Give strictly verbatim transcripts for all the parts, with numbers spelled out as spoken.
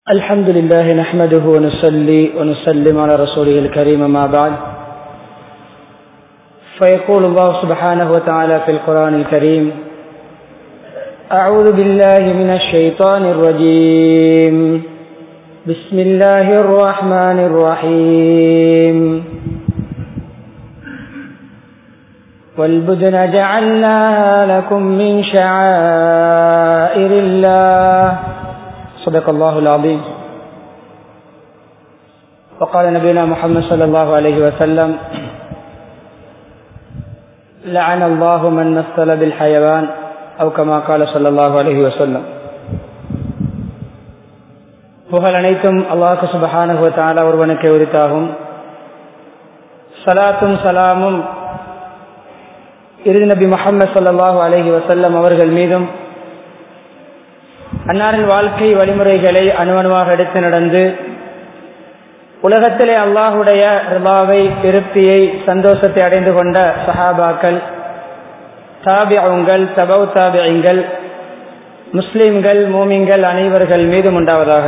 الحمد لله نحمده ونصلي ونسلم على رسوله الكريم ما بعد فيقول الله سبحانه وتعالى في القرآن الكريم أعوذ بالله من الشيطان الرجيم بسم الله الرحمن الرحيم والبدن جعلناها لكم من شعائر الله صدق الله العظيم وقال نبينا محمد صلى الله عليه وسلم لعن الله من مثل بالحيوان أو كما قال صلى الله عليه وسلم. புகழ் அனைத்தும் அல்லாஹ் சுப்ஹானஹு வ தஆலா ஒருவனுக்கே உரித்தாகும். ஸலாத்தும் ஸலாமும் இறுதி நபி முஹம்மது ஸல்லல்லாஹு அலைஹி வஸல்லம் அவர்கள் மீதும் அன்னாரின் வாழ்க்கை வழிமுறைகளை அணுவணுவாக எடுத்து நடந்து உலகத்திலே அல்லாஹுடைய ரிலாவை திருப்தியை சந்தோஷத்தை அடைந்து கொண்ட சஹாபாக்கள், தாபிஊன்கள், தபௌ தாபிஈன்கள், முஸ்லிம்கள், மூமின்கள் அனைவர்கள் மீதும் உண்டாவதாக.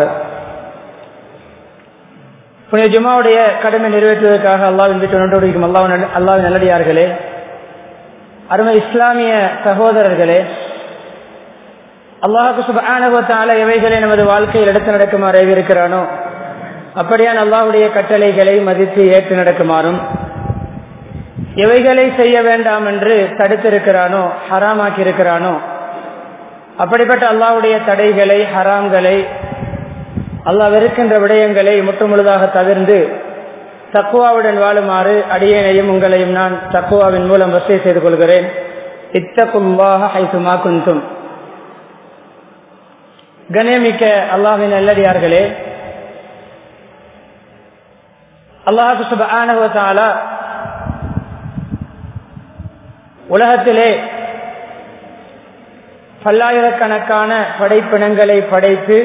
புனித ஜும்ஆவுடைய கடமை நிறைவேற்றுவதற்காக அல்லாஹ்வின் வீட்டில் ஒன்று இருக்கும் அல்லாஹ் அல்லாஹ்வின் நல்லடியார்களே, அருமை இஸ்லாமிய சகோதரர்களே, அல்லாஹ் சுப்ஹானஹு வ தஆலா எவைகளை நமது வாழ்க்கையில் எடுத்து நடக்குமாறு ஏவிருக்கிறானோ அப்படியான அல்லாஹ்வுடைய கட்டளைகளை மதித்து ஏற்று நடக்குமாறும், எவைகளை செய்ய வேண்டாம் என்று தடுத்திருக்கிறானோ ஹராமாக்கி இருக்கிறானோ அப்படிப்பட்ட அல்லாஹ்வுடைய தடைகளை ஹராம்களை அல்லாஹ் வெறுக்கின்ற விடயங்களை முற்றுமுழுதாக தவிர்ந்து தக்வாவுடன் வாழுமாறு அடியேனையும் உங்களையும் நான் தக்வாவின் மூலம் வசிய செய்து கொள்கிறேன். இத்தகுல்லாஹ ஹைசுமா குன்தும். கண்ணியமிக்க அல்லாஹ்வின் நல்லடியார்களே, அல்லாஹ் சுப்ஹானஹு வ தஆலா உலகத்திலே பல்லாயிரக்கணக்கான படைப்பினங்களை படைத்து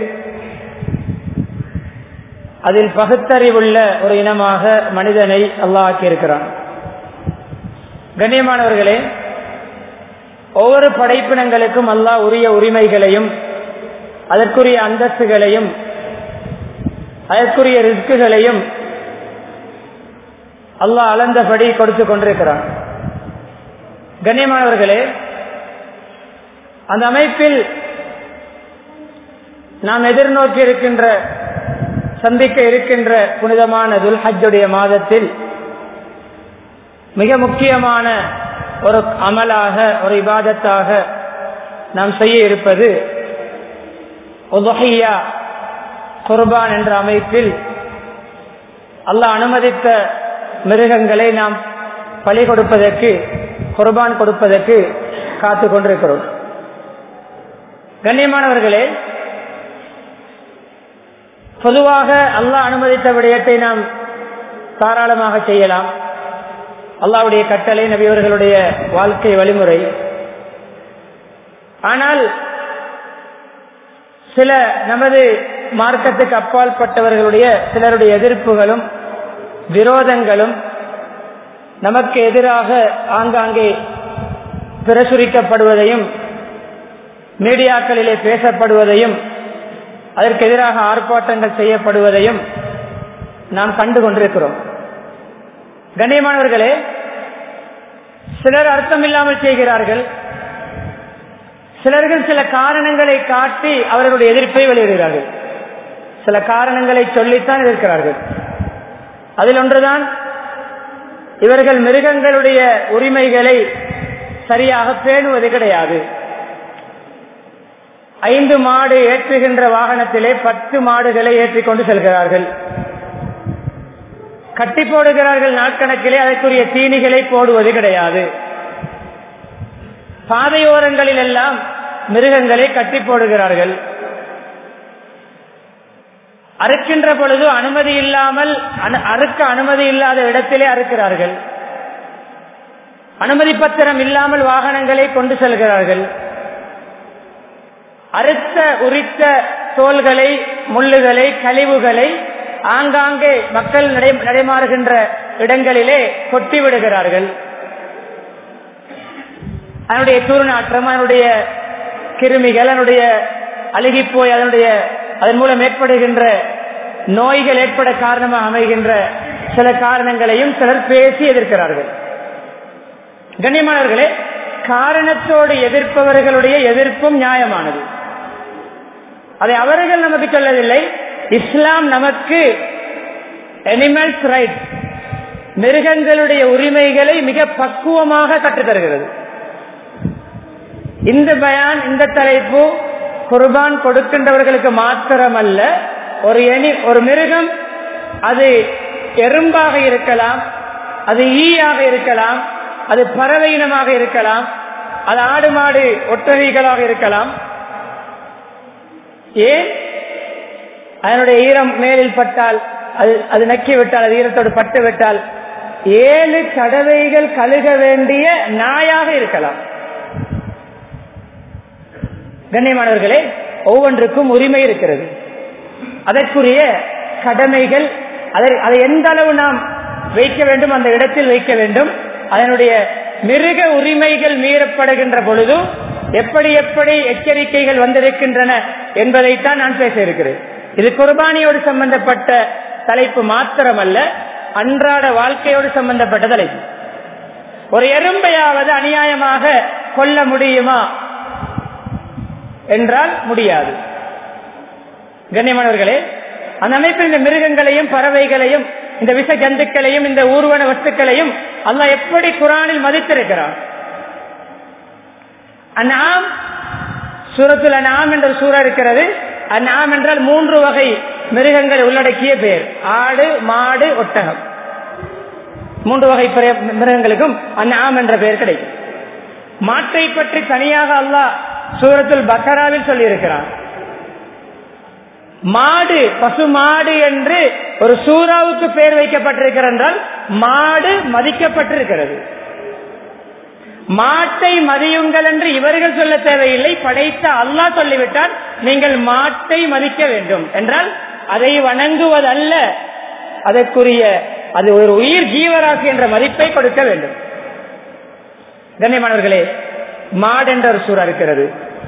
அதில் பகுத்தறிவுள்ள ஒரு இனமாக மனிதனை அல்லாஹ் ஆக்கியிருக்கிறான். கண்ணியமானவர்களே, ஒவ்வொரு படைப்பினங்களுக்கும் அல்லாஹ் உரிய உரிமைகளையும் அதற்குரிய அந்தஸ்துகளையும் அதற்குரிய ரிஸ்குகளையும் அல்லாஹ் அளந்தபடி கொடுத்து கொண்டிருக்கிறான். கண்ணியமானவர்களே, அந்த அமைப்பில் நாம் எதிர்நோக்கி இருக்கின்ற சந்திக்க இருக்கின்ற புனிதமான துல்ஹஜ்ஜுடைய மாதத்தில் மிக முக்கியமான ஒரு அமலாக, ஒரு இபாதத்தாக நாம் செய்ய இருப்பது உதுஹியா, குர்பான் என்ற அமைப்பில் அல்லாஹ் அனுமதித்த மிருகங்களை நாம் பலி கொடுப்பதற்கு, குர்பான் கொடுப்பதற்கு காத்து கொண்டிருக்கிறோம். கண்ணியமானவர்களே, பொதுவாக அல்லாஹ் அனுமதித்த விடயத்தை நாம் தாராளமாக செய்யலாம். அல்லாஹ்வுடைய கட்டளை, நபியவர்களுடைய வாழ்க்கை வழிமுறை. ஆனால் சில நமது மார்க்கத்துக்கு அப்பாற்பட்டவர்களுடைய சிலருடைய எதிர்ப்புகளும் விரோதங்களும் நமக்கு எதிராக ஆங்காங்கே பிரசுரிக்கப்படுவதையும் மீடியாக்களிலே பேசப்படுவதையும் அதற்கு எதிராக ஆர்ப்பாட்டங்கள் செய்யப்படுவதையும் நாம் கண்டு கொண்டிருக்கிறோம். கண்ணியமானவர்களே, சிலர் அர்த்தமில்லாமல் செய்கிறார்கள், சிலர்கள் சில காரணங்களை காட்டி அவர்களுடைய எதிர்ப்பை வெளியிடுகிறார்கள். சில காரணங்களை சொல்லித்தான் எதிர்க்கிறார்கள். அதில் ஒன்றுதான், இவர்கள் மிருகங்களுடைய உரிமைகளை சரியாக பேணுவது கிடையாது. ஐந்து மாடு ஏற்றுகின்ற வாகனத்திலே பத்து மாடுகளை ஏற்றிக்கொண்டு செல்கிறார்கள். கட்டி போடுகிறார்கள் நாட்கணக்கிலே, அதற்குரிய தீனிகளை போடுவது கிடையாது. பாதையோரங்களில் எல்லாம் மிருகங்களை கட்டி போடுகிறார்கள். அறுக்கின்ற பொழுது அனுமதி இல்லாமல், அறுக்க அனுமதி இல்லாத இடத்திலே அறுக்கிறார்கள். அனுமதி பத்திரம் இல்லாமல் வாகனங்களை கொண்டு செல்கிறார்கள். அறுத்த உரித்த தோள்களை, முள்ளுகளை, கழிவுகளை ஆங்காங்கே மக்கள் நடைமாறுகின்ற இடங்களிலே கொட்டி விடுகிறார்கள். அதனுடைய துர்நாற்றம், அதனுடைய கிருமிகள், அதனுடைய அழுகி போய் அதனுடைய அதன் மூலம் ஏற்படுகின்ற நோய்கள் ஏற்பட காரணமாக அமைகின்ற சில காரணங்களையும் சிலர் பேசி எதிர்க்கிறார்கள். கண்ணியமானவர்களே, காரணத்தோடு எதிர்ப்பவர்களுடைய எதிர்ப்பும் நியாயமானது. அதை அவர்கள் நமக்கு சொல்லவில்லை. இஸ்லாம் நமக்கு அனிமல்ஸ் ரைட்ஸ், மிருகங்களுடைய உரிமைகளை மிக பக்குவமாக கற்றுத்தருகிறது. இந்த பயான், இந்த தலைப்பு குர்பான் கொடுக்கின்றவர்களுக்கு மாத்திரமல்ல, ஒரு எனி ஒரு மிருகம், அது எறும்பாக இருக்கலாம், அது ஈயாக இருக்கலாம், அது பறவை இனமாக இருக்கலாம், அது ஆடு மாடு ஒட்டகைகளாக இருக்கலாம். ஏன் அதனுடைய ஈரம் மேலில் பட்டால், அது அது நக்கிவிட்டால், அது ஈரத்தோடு பட்டு விட்டால் ஏழு தடவைகள் கழுக வேண்டிய நாயாக இருக்கலாம். கண்ணியமானவர்களே, ஒவ்வொன்றுக்கும் உரிமை இருக்கிறது, அதற்குரிய கடமைகள், அதை அதை எந்த அளவு நாம் வைக்க வேண்டும், அந்த இடத்தில் வைக்க வேண்டும். அதனுடைய மிருக உரிமைகள் மீறப்படுகின்ற பொழுது எப்படி எப்படி எச்சரிக்கைகள் வந்திருக்கின்றன என்பதைத்தான் நான் பேச இருக்கிறேன். இது குர்பானியோடு சம்பந்தப்பட்ட தலைப்பு மாத்திரமல்ல, அன்றாட வாழ்க்கையோடு சம்பந்தப்பட்ட தலைப்பு. ஒரு எறும்பையாவது அநியாயமாக கொல்ல முடியுமா என்றால் முடியாது. கண்ணியமானவர்களே, அந்த அமைப்பில் இந்த மிருகங்களையும் பறவைகளையும் இந்த விஷ ஜந்துக்களையும் இந்த ஊர்வன வஸ்துக்களையும் அல்லாஹ் எப்படி குர்ஆனில் மதித்திருக்கிறான். அன்ஆம், சூரத்துல் அன்ஆம் என்ற சூரா இருக்கிறது. அன்ஆம் என்றால் மூன்று வகை மிருகங்கள் உள்ளடக்கிய பெயர். ஆடு, மாடு, ஒட்டகம். மூன்று வகை மிருகங்களுக்கும் அன்ஆம் என்ற பெயர் கிடைக்கும். மாட்டை பற்றி தனியாக அல்லாஹ் சூரத்துல் பக்கராவில் சொல்லி இருக்கிறான். மாடு, பசு மாடு என்று ஒரு சூறாவுக்கு பெயர் வைக்கப்பட்டிருக்கிறது என்றால் மாடு மதிக்கப்பட்டிருக்கிறது. மாட்டை மதியுங்கள் என்று இவர்கள் சொல்ல தேவையில்லை, படைத்த அல்லாஹ் சொல்லிவிட்டால் நீங்கள் மாட்டை மதிக்க வேண்டும் என்றால் அதை வணங்குவதல்ல, அதற்குரிய அது ஒரு உயிர் ஜீவராசி என்ற மதிப்பை கொடுக்க வேண்டும். கண்ணியமானவர்களே, மாடு என்ற ஒரு சூறா இருக்கிறது.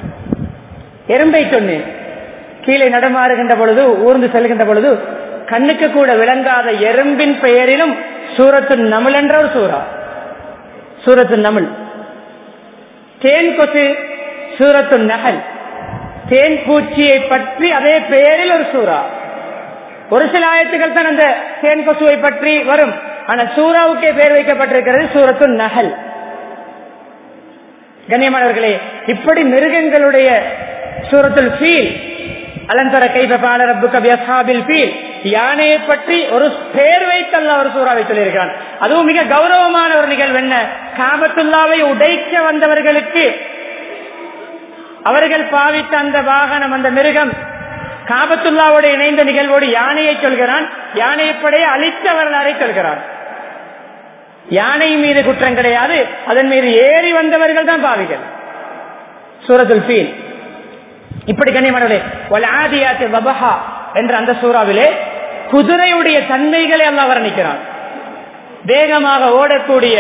எறும்பை சொன்னேன், கீழே நடமாறுகின்ற பொழுது, ஊர்ந்து செல்கின்ற பொழுது கண்ணுக்கு கூட விளங்காத எறும்பின் பெயரிலும் சூரத்து நமுல் என்ற ஒரு சூறா. சூரத்து நமுல். தேன் கொசு சூரத்து நஹல், தேன் பூச்சியை பற்றி அதே பெயரில் ஒரு சூறா. ஒரு சில ஆயத்துக்கள் தான் அந்த தேன் கொசுவை பற்றி வரும், ஆனால் சூறாவுக்கே பெயர் வைக்கப்பட்டிருக்கிறது சூரத்து நஹல். கண்ணியமானவர்களே, இப்படி மிருகங்களுடைய சூரத்துல் ஃபீல், அலந்தர கைஃப ஃபஅல ரப்புக பிஅஸ்ஹாபில் ஃபீல், யானையை பற்றி ஒரு பெயர் வைத்து அல்லாஹ் ஒரு சூறாவை சொல்லியிருக்கிறான். அதுவும் மிக கௌரவமான ஒரு நிகழ்வு. என்ன? காபத்துல்லாவை உடைக்க வந்தவர்களுக்கு அவர்கள் பாவித்த அந்த வாகனம், அந்த மிருகம், காபத்துல்லாவோடு இணைந்த நிகழ்வோடு யானையை சொல்கிறான். யானையை படைய அழித்த வரலாறை சொல்கிறான். யானை மீது குற்றம் கிடையாது, அதன் மீது ஏறி வந்தவர்கள் தான் பாவிகள். சூரத்துல் ஃபீல். இப்படி கண்ணியமானவர்களே, வல் ஆதியாத்தி தபஹா என்ற அந்த சூறாவிலே குதிரையுடைய தன்மைகளை அல்லாஹ் வர்ணிக்கிறான். வேகமாக ஓடக்கூடிய,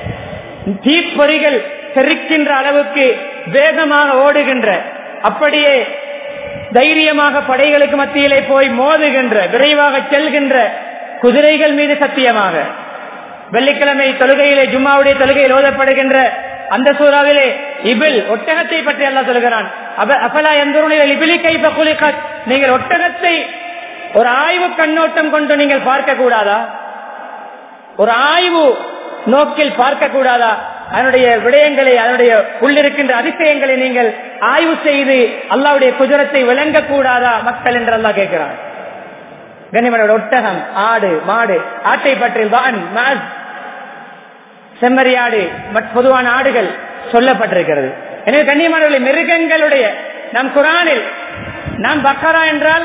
தீப்பொறிகள் தெரிக்கின்ற அளவுக்கு வேகமாக ஓடுகின்ற, அப்படியே தைரியமாக படைகளுக்கு மத்தியிலே போய் மோதுகின்ற, விரைவாக செல்கின்ற குதிரைகள் மீது சத்தியமாக. வெள்ளிக்கிழமை தொழுகையிலே, ஜும்மாவுடைய தொழுகையில் ஓதப்படுகின்ற அந்த சூறாவிலே இபில், ஒட்டகத்தை பற்றி அல்லாஹ் சொல்கிறான். அஃபலா யன்துருன இபிலி கைஃப குலிகத், நீங்கள் ஒட்டகத்தை ஒரு ஆய்வு கண்ணோட்டம் கொண்டு நீங்கள் பார்க்க கூடாதா? ஒரு ஆய்வு நோக்கில் பார்க்க கூடாதா? அதனுடைய விடயங்களை, அதனுடைய உள்ளிருக்கின்ற அதிசயங்களை நீங்கள் ஆய்வு செய்து அல்லாஹ்வுடைய குதிரத்தை விளங்க கூடாதா மக்கள் என்று அல்லாஹ் கேட்கிறான். கண்ணியமான ஒட்டகம், ஆடு, மாடு, ஆட்டை பற்றி வான், மாஸ், செம்மறியாடு, பொதுவான ஆடுகள் சொல்லப்பட்டிருக்கிறது. எனவே கண்ணியமானவர்களை, மிருகங்களுடைய நம் குர்ஆனில் நாம் பக்கரா என்றால்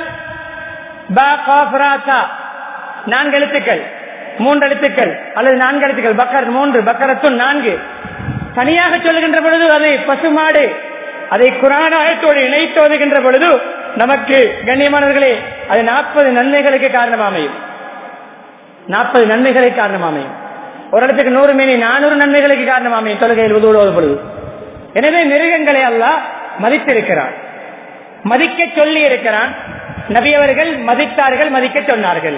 நான்கு எழுத்துக்கள், மூன்று எழுத்துக்கள் அல்லது நான்கு எழுத்துக்கள், பக்கர் மூன்று, பக்கரத்தும் நான்கு. தனியாக சொல்லுகின்ற பொழுது அது பசுமாடு. அதை குர்ஆன் ஆயத்தோடு இணைத்து ஓதுகின்ற பொழுது நமக்கு கண்ணியமானவர்களே அது நாற்பது நன்மைகளுக்கு காரணமாமையும். நாற்பது நன்மைகளுக்கு காரணமாமையும். ஒரு இடத்துக்கு நூறு மீனி நானூறு நன்மைகளுக்கு காரணமாமையும் தொழுகையில் உதவுவது பொழுது. எனவே மிருகங்களை அல்லாஹ் மதித்திருக்கிறான், மதிக்க சொல்லி இருக்கிறான். நபி அவர்கள் மதித்தார்கள், மதிக்க சொன்னார்கள்.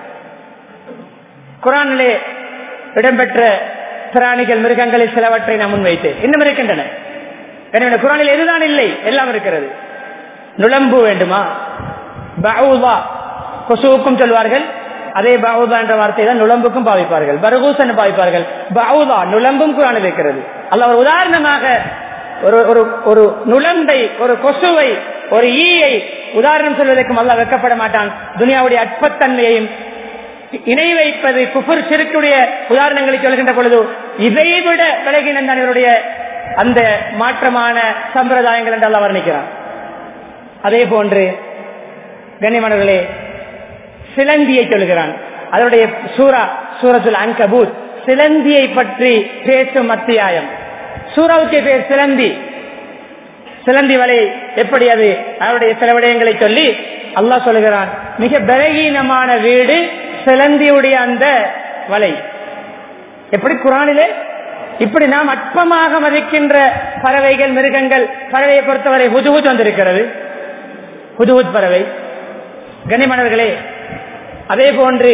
குர்ஆனிலே இடம்பெற்ற பிராணிகள் மிருகங்களில் சிலவற்றை நான் முன்வைத்தேன். இன்னும் இருக்கின்றன. குர்ஆனில் எதுதான் இல்லை, எல்லாம் இருக்கிறது. நுளம்பு வேண்டுமா? பஅூதா கொசுவுக்கும் சொல்வார்கள். அதே பஅூதா என்ற வார்த்தை தான் நுளம்புக்கும் பாவிப்பார்கள். பர்கூஸ் என்று பாவிப்பார்கள். பஅூதா நுளம்பும் குர்ஆனில் இருக்கிறது. அல்லாஹ் ஒரு உதாரணமாக ஒரு ஒரு நுளம்பை, ஒரு கொசுவை, ஒரு ஈயை உதாரணம் சொல்வதற்கும் அல்லாஹ் வெட்கப்பட மாட்டான். துனியாவுடைய அற்பத்தன்மையையும் இணை வைப்பது குஃபர் ஷிர்க்குடைய உதாரணங்களை சொல்கின்ற பொழுது இதைவிட விலகினந்தான் இவருடைய அந்த மாற்றமான சம்பிரதாயங்கள் என்று அல்லாஹ் வர்ணிக்கிறான். அதே போன்று கண்ணியமானவர்களே சிலந்தியை சொல்கிறான். அதனுடைய சூரா சூரத்துல் அன்கபூத் சிலந்தியை பற்றி பேசும் அத்தியாயம். சூராவுக்கு பேர் சிலந்தி. சிலந்தி வலை எப்படி அது அவருடைய சில விடயங்களை சொல்லி அல்லாஹ் சொல்கிறான், மிக பலகீனமான வீடு சிலந்தியுடைய அந்த வலை. எப்படி குர்ஆனிலே இப்படி நாம் அற்பமாக மதிக்கின்ற பறவைகள், மிருகங்கள், பறவையை பொறுத்தவரை ஹுதுஹுத் வந்திருக்கிறது. ஹுதுஹுத் பறவை. கண்ணியமானவர்களே, அதே போன்று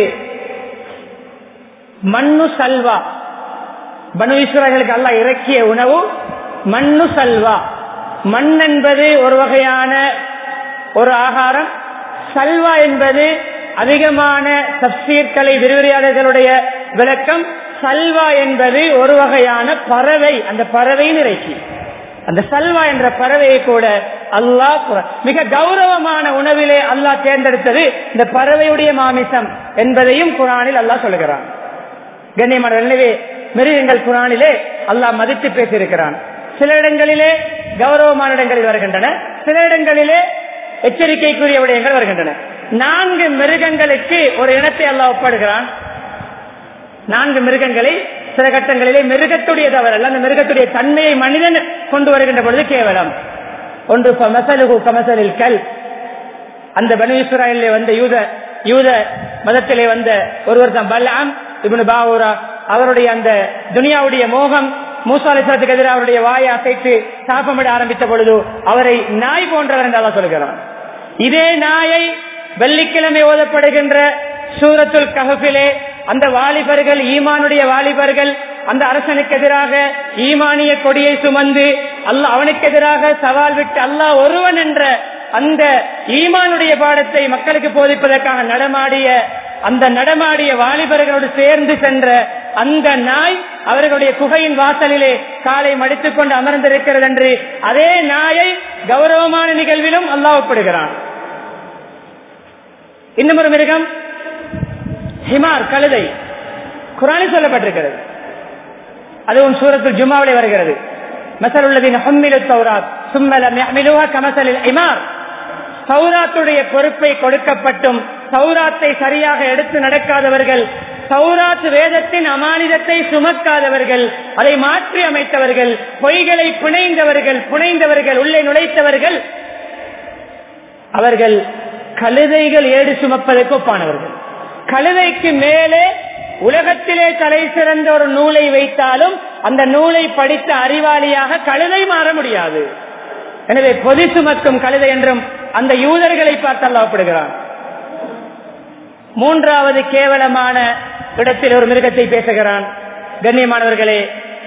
மண்ணு சல்வா, பனு இஸ்ராயேலுக்கு அல்லாஹ் இறக்கிய உணவு மண்ணு சல்வா. மண் என்பது ஒரு வகையான ஒரு ஆகாரம். சல்வா என்பது அதிகமான தஃசீர்களை விரிவுரையாளர்களுடைய விளக்கம். சல்வா என்பது ஒரு வகையான பறவை. அந்த பறவையின் இறைச்சி, அந்த சல்வா என்ற பறவையை கூட அல்லாஹ் மிக கௌரவமான உணவிலே அல்லாஹ் தேர்ந்தெடுத்தது இந்த பறவையுடைய மாமிசம் என்பதையும் குர்ஆனில் அல்லாஹ் சொல்கிறான். கண்ணியமான எனவே மிருகங்கள் குர்ஆனிலே அல்லாஹ் மதித்து பேசியிருக்கிறான். சில இடங்களிலே கௌரவமான இடங்களில் வருகின்றன, சில இடங்களிலே எச்சரிக்கைக்குரிய விடயங்கள் வருகின்றன. நான்கு மிருகங்களுக்கு ஒரு இனத்தை அல்லாஹ் ஒப்படுகிறான். நான்கு மிருகங்களை சில கட்டங்களிலே மிருகத்துடைய தவறல்ல, அந்த மிருகத்துடைய தன்மையை மனிதன் கொண்டு வருகின்ற பொழுது கேவலம். ஒன்று கமசலில் கல், அந்த பனு இஸ்ராயேலிலே வந்த யூத யூத மதத்திலே வந்த ஒருவர் தான் பல்ஆம் இப்னு பாவூரா. அவருடைய அந்த துனியாவுடைய மோகம் மூசா அலைஹிஸ்ஸலாத்துக்கு எதிராக அவருடைய வாயை அசைத்து சாபமிட ஆரம்பித்த பொழுது அவரை நாய் போன்றவர் என்று அல்லாஹ் சொல்கிறான். இதே நாயை வெள்ளிக்கிழமை ஓதப்படுகின்ற சூரத்துல் கஹ்ஃபிலே அந்த வாலிபர்கள், ஈமானுடைய வாலிபர்கள், அந்த அரசனுக்கு எதிராக ஈமானிய கொடியை சுமந்து அல்லாஹ் அவனுக்கு எதிராக சவால் விட்டு அல்லாஹ் ஒருவன் என்ற அந்த ஈமானுடைய பாடத்தை மக்களுக்கு போதிப்பதற்காக நடமாடிய அந்த நடமாடிய வாலிபர்களோடு சேர்ந்து சென்ற அந்த நாய் அவர்களுடைய குகையின் வாசலிலே காலை மடித்துக் கொண்டு அமர்ந்திருக்கிறது என்று அதே நாயை கௌரவமான நிகழ்விலும் அல்லாஹ் ஒப்பிடுகிறான். இன்னும் ஒரு மிருகம் ஹிமார், கழுதை. குர்ஆனில் சொல்லப்பட்டிருக்கிறது. அதுவும் சூரத்துல் ஜும்ஆவிலே வருகிறது. மஸலுல்லதீன ஹும்மிலுத் தௌராத் ஸும்ம லம் யஹ்மிலுஹா கமஸலில் ஹிமார். தௌராத்துடைய பொறுப்பை கொடுக்கப்பட்டும் தௌராத்தை சரியாக எடுத்து நடக்காதவர்கள், தௌராத் வேதத்தின் அமானிதத்தை சுமக்காதவர்கள், அதை மாற்றி அமைத்தவர்கள், பொய்களை புனைந்தவர்கள் புனைந்தவர்கள் உள்ளே நுழைத்தவர்கள், அவர்கள் கழுதைகள் ஏடு சுமப்பதற்கு ஒப்பானவர்கள். கழுதைக்கு மேலே உலகத்திலே தலை சிறந்த ஒரு நூலை வைத்தாலும் அந்த நூலை படித்த அறிவாளியாக கழுதை மாற முடியாது. எனவே பொதி சுமக்கும் கழுதை என்றும் அந்த யூதர்களை பார்த்து அல்லாஹ் ஒப்பிடுகிறான். மூன்றாவது கேவலமான இடத்தில் ஒரு மிருகத்தை பேசுகிறான். கண்ணியமானவர்களே,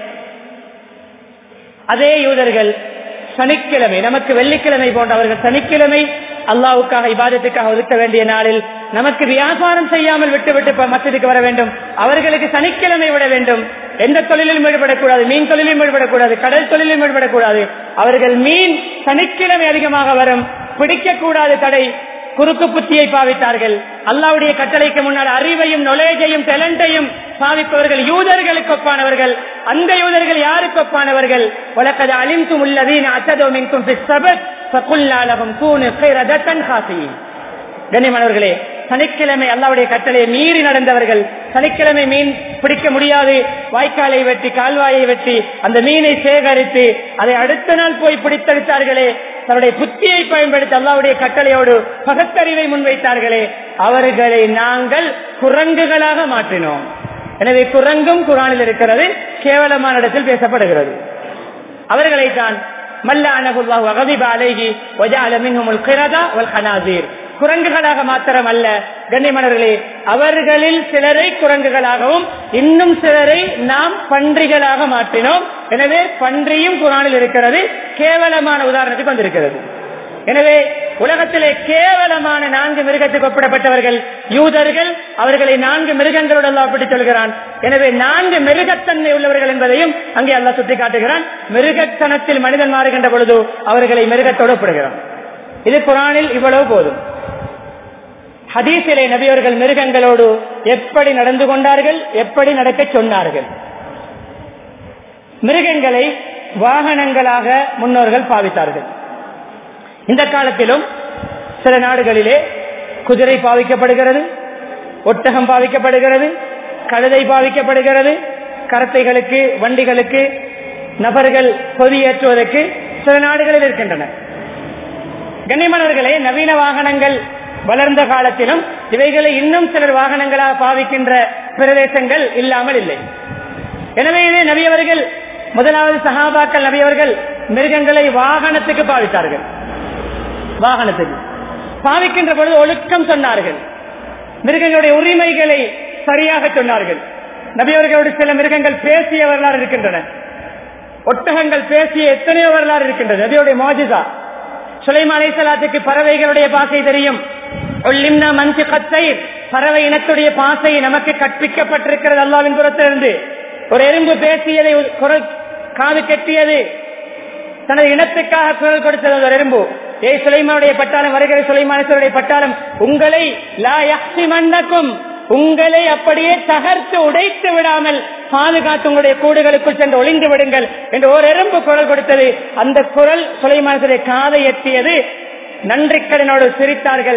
அதே யூதர்கள் சனிக்கிழமை, நமக்கு வெள்ளிக்கிழமை போன்றவர்கள் சனிக்கிழமை அல்லாஹ்வுக்காக இபாதத்துக்காக ஒதுக்க வேண்டிய நாளில் நமக்கு வியாபாரம் செய்யாமல் விட்டு விட்டு மஸ்ஜிதுக்கு வர வேண்டும். அவர்களுக்கு சனிக்கிழமை விட வேண்டும். எந்த தொழிலும் ஈடுபடக்கூடாது, மீன் தொழிலும் ஈடுபடக்கூடாது, கடல் தொழிலும் ஈடுபடக்கூடாது. அவர்கள் மீன் சனிக்கிழமை அதிகமாக வரும், பிடிக்கக்கூடாது, தடை. குறுக்கு புத்தியை பாவித்தார்கள். அல்லாஹ்வுடைய கட்டளைக்கு முன்னால் அறிவையும் நொலேஜையும் டேலண்டையும் பாவிப்பவர்கள் யூதர்களுக்கு ஒப்பானவர்கள். அந்த யூதர்கள் யாருக்கு ஒப்பானவர்கள்? வலகத் அலிம்தும் அல்லதீன அஸது மின்கும் ஃபிஸ் ஸபத் ஃபகுல்னா லஹும் கூனு கைரதன் ஹாசியின். கண்ணியமானவர்களே, சனிக்கிழமை அல்லாஹ்வுடைய கட்டளையை மீறி நடந்தவர்கள். சனிக்கிழமை மீன் பிடிக்க முடியாது, வாய்க்காலை வெட்டி கால்வாயை வெட்டி அந்த மீனை சேகரித்து அதை அடுத்த நாள் போய் பிடித்தெடுத்தார்களே, தன்னுடைய புத்தியை பயன்படுத்தி அல்லாஹ்வுடைய கட்டளையோடு பகுத்தறிவை முன்வைத்தார்களே, அவர்களை நாங்கள் குரங்குகளாக மாற்றினோம். எனவே குரங்கும் குர்ஆனில் இருக்கிறது, கேவலமான இடத்தில் பேசப்படுகிறது. அவர்களைத்தான் மல்லஅனஹுல்லாஹு வகதிப அலைஹி வஜஅல மின்ஹுமுல் கிரதா வல் ஹனாஸீர். குரங்குகளாக மாத்திரம் அல்ல கண்ணியமானவர்களே, அவர்களில் சிலரை குரங்குகளாகவும் இன்னும் சிலரை நாம் பன்றிகளாக மாற்றினோம். எனவே பன்றியும் குர்ஆனில் இருக்கிறது, கேவலமான உதாரணத்துக்கு வந்திருக்கிறது. எனவே உலகத்திலே கேவலமான நான்கு மிருகத்துக்கு ஒப்பிடப்பட்டவர்கள் யூதர்கள். அவர்களை நான்கு மிருகங்களோடு அல்லாஹ் அப்படி சொல்கிறான். எனவே நான்கு மிருகத்தன்மை உள்ளவர்கள் என்பதையும் அங்கே அல்லாஹ் சுட்டிக்காட்டுகிறான். மிருகத்தனத்தில் மனிதன் மாறுகின்ற பொழுது அவர்களை மிருகத்தோடு ஒப்பிடுகிறான். இது குர்ஆனில் இவ்வளவு போதும். ஹதீஸிலே நபி அவர்கள் மிருகங்களோடு எப்படி நடந்து கொண்டார்கள், எப்படி நடக்க சொன்னார்கள். மிருகங்களை வாகனங்களாக முன்னோர்கள் பாவித்தார்கள். இந்த காலத்திலும் சில நாடுகளிலே குதிரை பாவிக்கப்படுகிறது, ஒட்டகம் பாவிக்கப்படுகிறது, கழுதை பாவிக்கப்படுகிறது. கரத்தைகளுக்கு வண்டிகளுக்கு நபர்கள் பொதியேற்றுவதற்கு சில நாடுகளில் இருக்கின்றன. கண்ணியமானவர்களே, நவீன வாகனங்கள் வளர்ந்த காலத்திலும் இவைகளை இன்னும் சிலர் வாகனங்களாக பாவிக்கின்ற பிரதேசங்கள் இல்லாமல் இல்லை. எனவே இது நபியவர்கள் முதலாவது சஹாபாக்கள் நபியவர்கள் மிருகங்களை வாகனத்துக்கு பாவித்தார்கள். வாகனத்துக்கு பாவிக்கின்ற பொழுது ஒழுக்கம் சொன்னார்கள், மிருகங்களுடைய உரிமைகளை சரியாக சொன்னார்கள். நபியவர்களோடு சில மிருகங்கள் பேசிய வரலாறு இருக்கின்றன, ஒட்டகங்கள் பேசிய எத்தனையோ வரலாறு இருக்கின்றது. நபியுடைய மோஜிசா. சுலைமான் அலைஹிஸ்ஸலாத்துக்கு பறவைகளுடைய பாசை தெரியும். பறவை இனத்துடைய பாசை நமக்கு கற்பிக்கப்பட்டிருக்கிறது அல்லாஹ்வின் புறத்திலிருந்து. ஒரு எறும்பு பேசியதை குரல் காது கெட்டியது, தனது இனத்துக்காக குரல் கொடுத்தது ஒரு எறும்பு. ஏய் சுலைமானுடைய பட்டாளம் வருகிற சுலைமானுடைய பட்டாளம், உங்களை லா யஹ்சிமன்னக்கும், உங்களை அப்படியே தகர்த்து உடைத்து விடாமல் பாதுகாத்து உங்களுடைய கூடுகளுக்குள் சென்று ஒளிந்து விடுங்கள் என்று ஒரு எறும்பு குரல் கொடுத்தது. அந்த குரல் சுலைமானுடைய காதை எட்டியது. நன்றிக்கடனோடு சிரித்தார்கள்,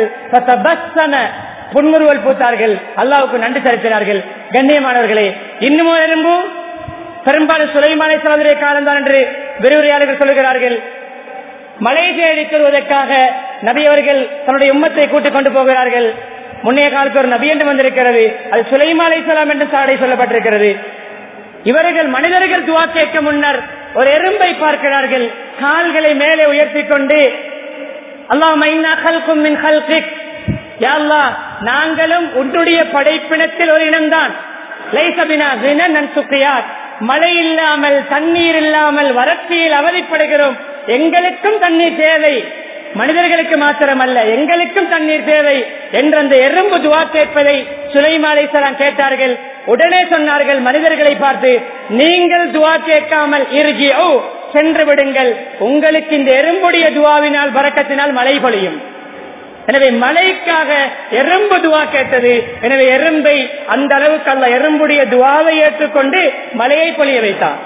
புன்முறுவல் பூத்தார்கள், அல்லாஹ்வுக்கு நன்றி செலுத்தினார்கள். கண்ணியமானவர்களே, இன்னும் ஒரு எறும்பு பெரும்பாலும் சுலைமான் அலைஹிஸ்ஸலாமுடைய காலம்தான் என்று விரிவுரையாளர்கள் சொல்கிறார்கள். மழை தேடி தருவதற்காக நபி அவர்கள் தன்னுடைய உம்மத்தை கூட்டிக் கொண்டு போகிறார்கள். முன்னைய காலத்தில் ஒரு நபி என்று வந்திருக்கிறது, அது சுலைமான் அலைஹிஸ்ஸலாம் என்று சாடை சொல்லப்பட்டிருக்கிறது. இவர்கள் மனிதர்கள் துஆ கேட்க முன்னர் ஒரு எறும்பை பார்க்கிறார்கள், கால்களை மேலே உயர்த்தி கொண்டு அல்லாஹும்ம இன்னா கல்கும் மின் கல்கிக், யா அல்லாஹ் நாங்களும் உன்னுடைய படைப்பினத்தில் ஒரு இனம்தான். லைஸ பினா ஸினன் சுக்கியாத், மழை இல்லாமல் தண்ணீர் இல்லாமல் வறட்சியில் அவதிப்படுகிறோம், எங்களுக்கும் தண்ணீர் தேவை, மனிதர்களுக்கு மாத்திரமல்ல எங்களுக்கும் தண்ணீர் தேவை என்ற அந்த எறும்பு துஆ கேட்பதை சுலைமான் அலைஹிஸ்ஸலாம் கேட்டார்கள். உடனே சொன்னார்கள் மனிதர்களை பார்த்து, நீங்கள் துஆ கேட்காமல் இர்ஜிஉ, சென்று விடுங்கள், உங்களுக்கு இந்த எறும்புடைய துஆவினால் பரக்கத்தினால் மழை பொழியும். எனவே மழைக்காக எறும்பு துஆ கேட்டது. எனவே எறும்பை அந்த அளவுக்கு அல்ல எறும்புடைய துஆவை ஏற்றுக்கொண்டு மழையை பொழிய வைத்தார்.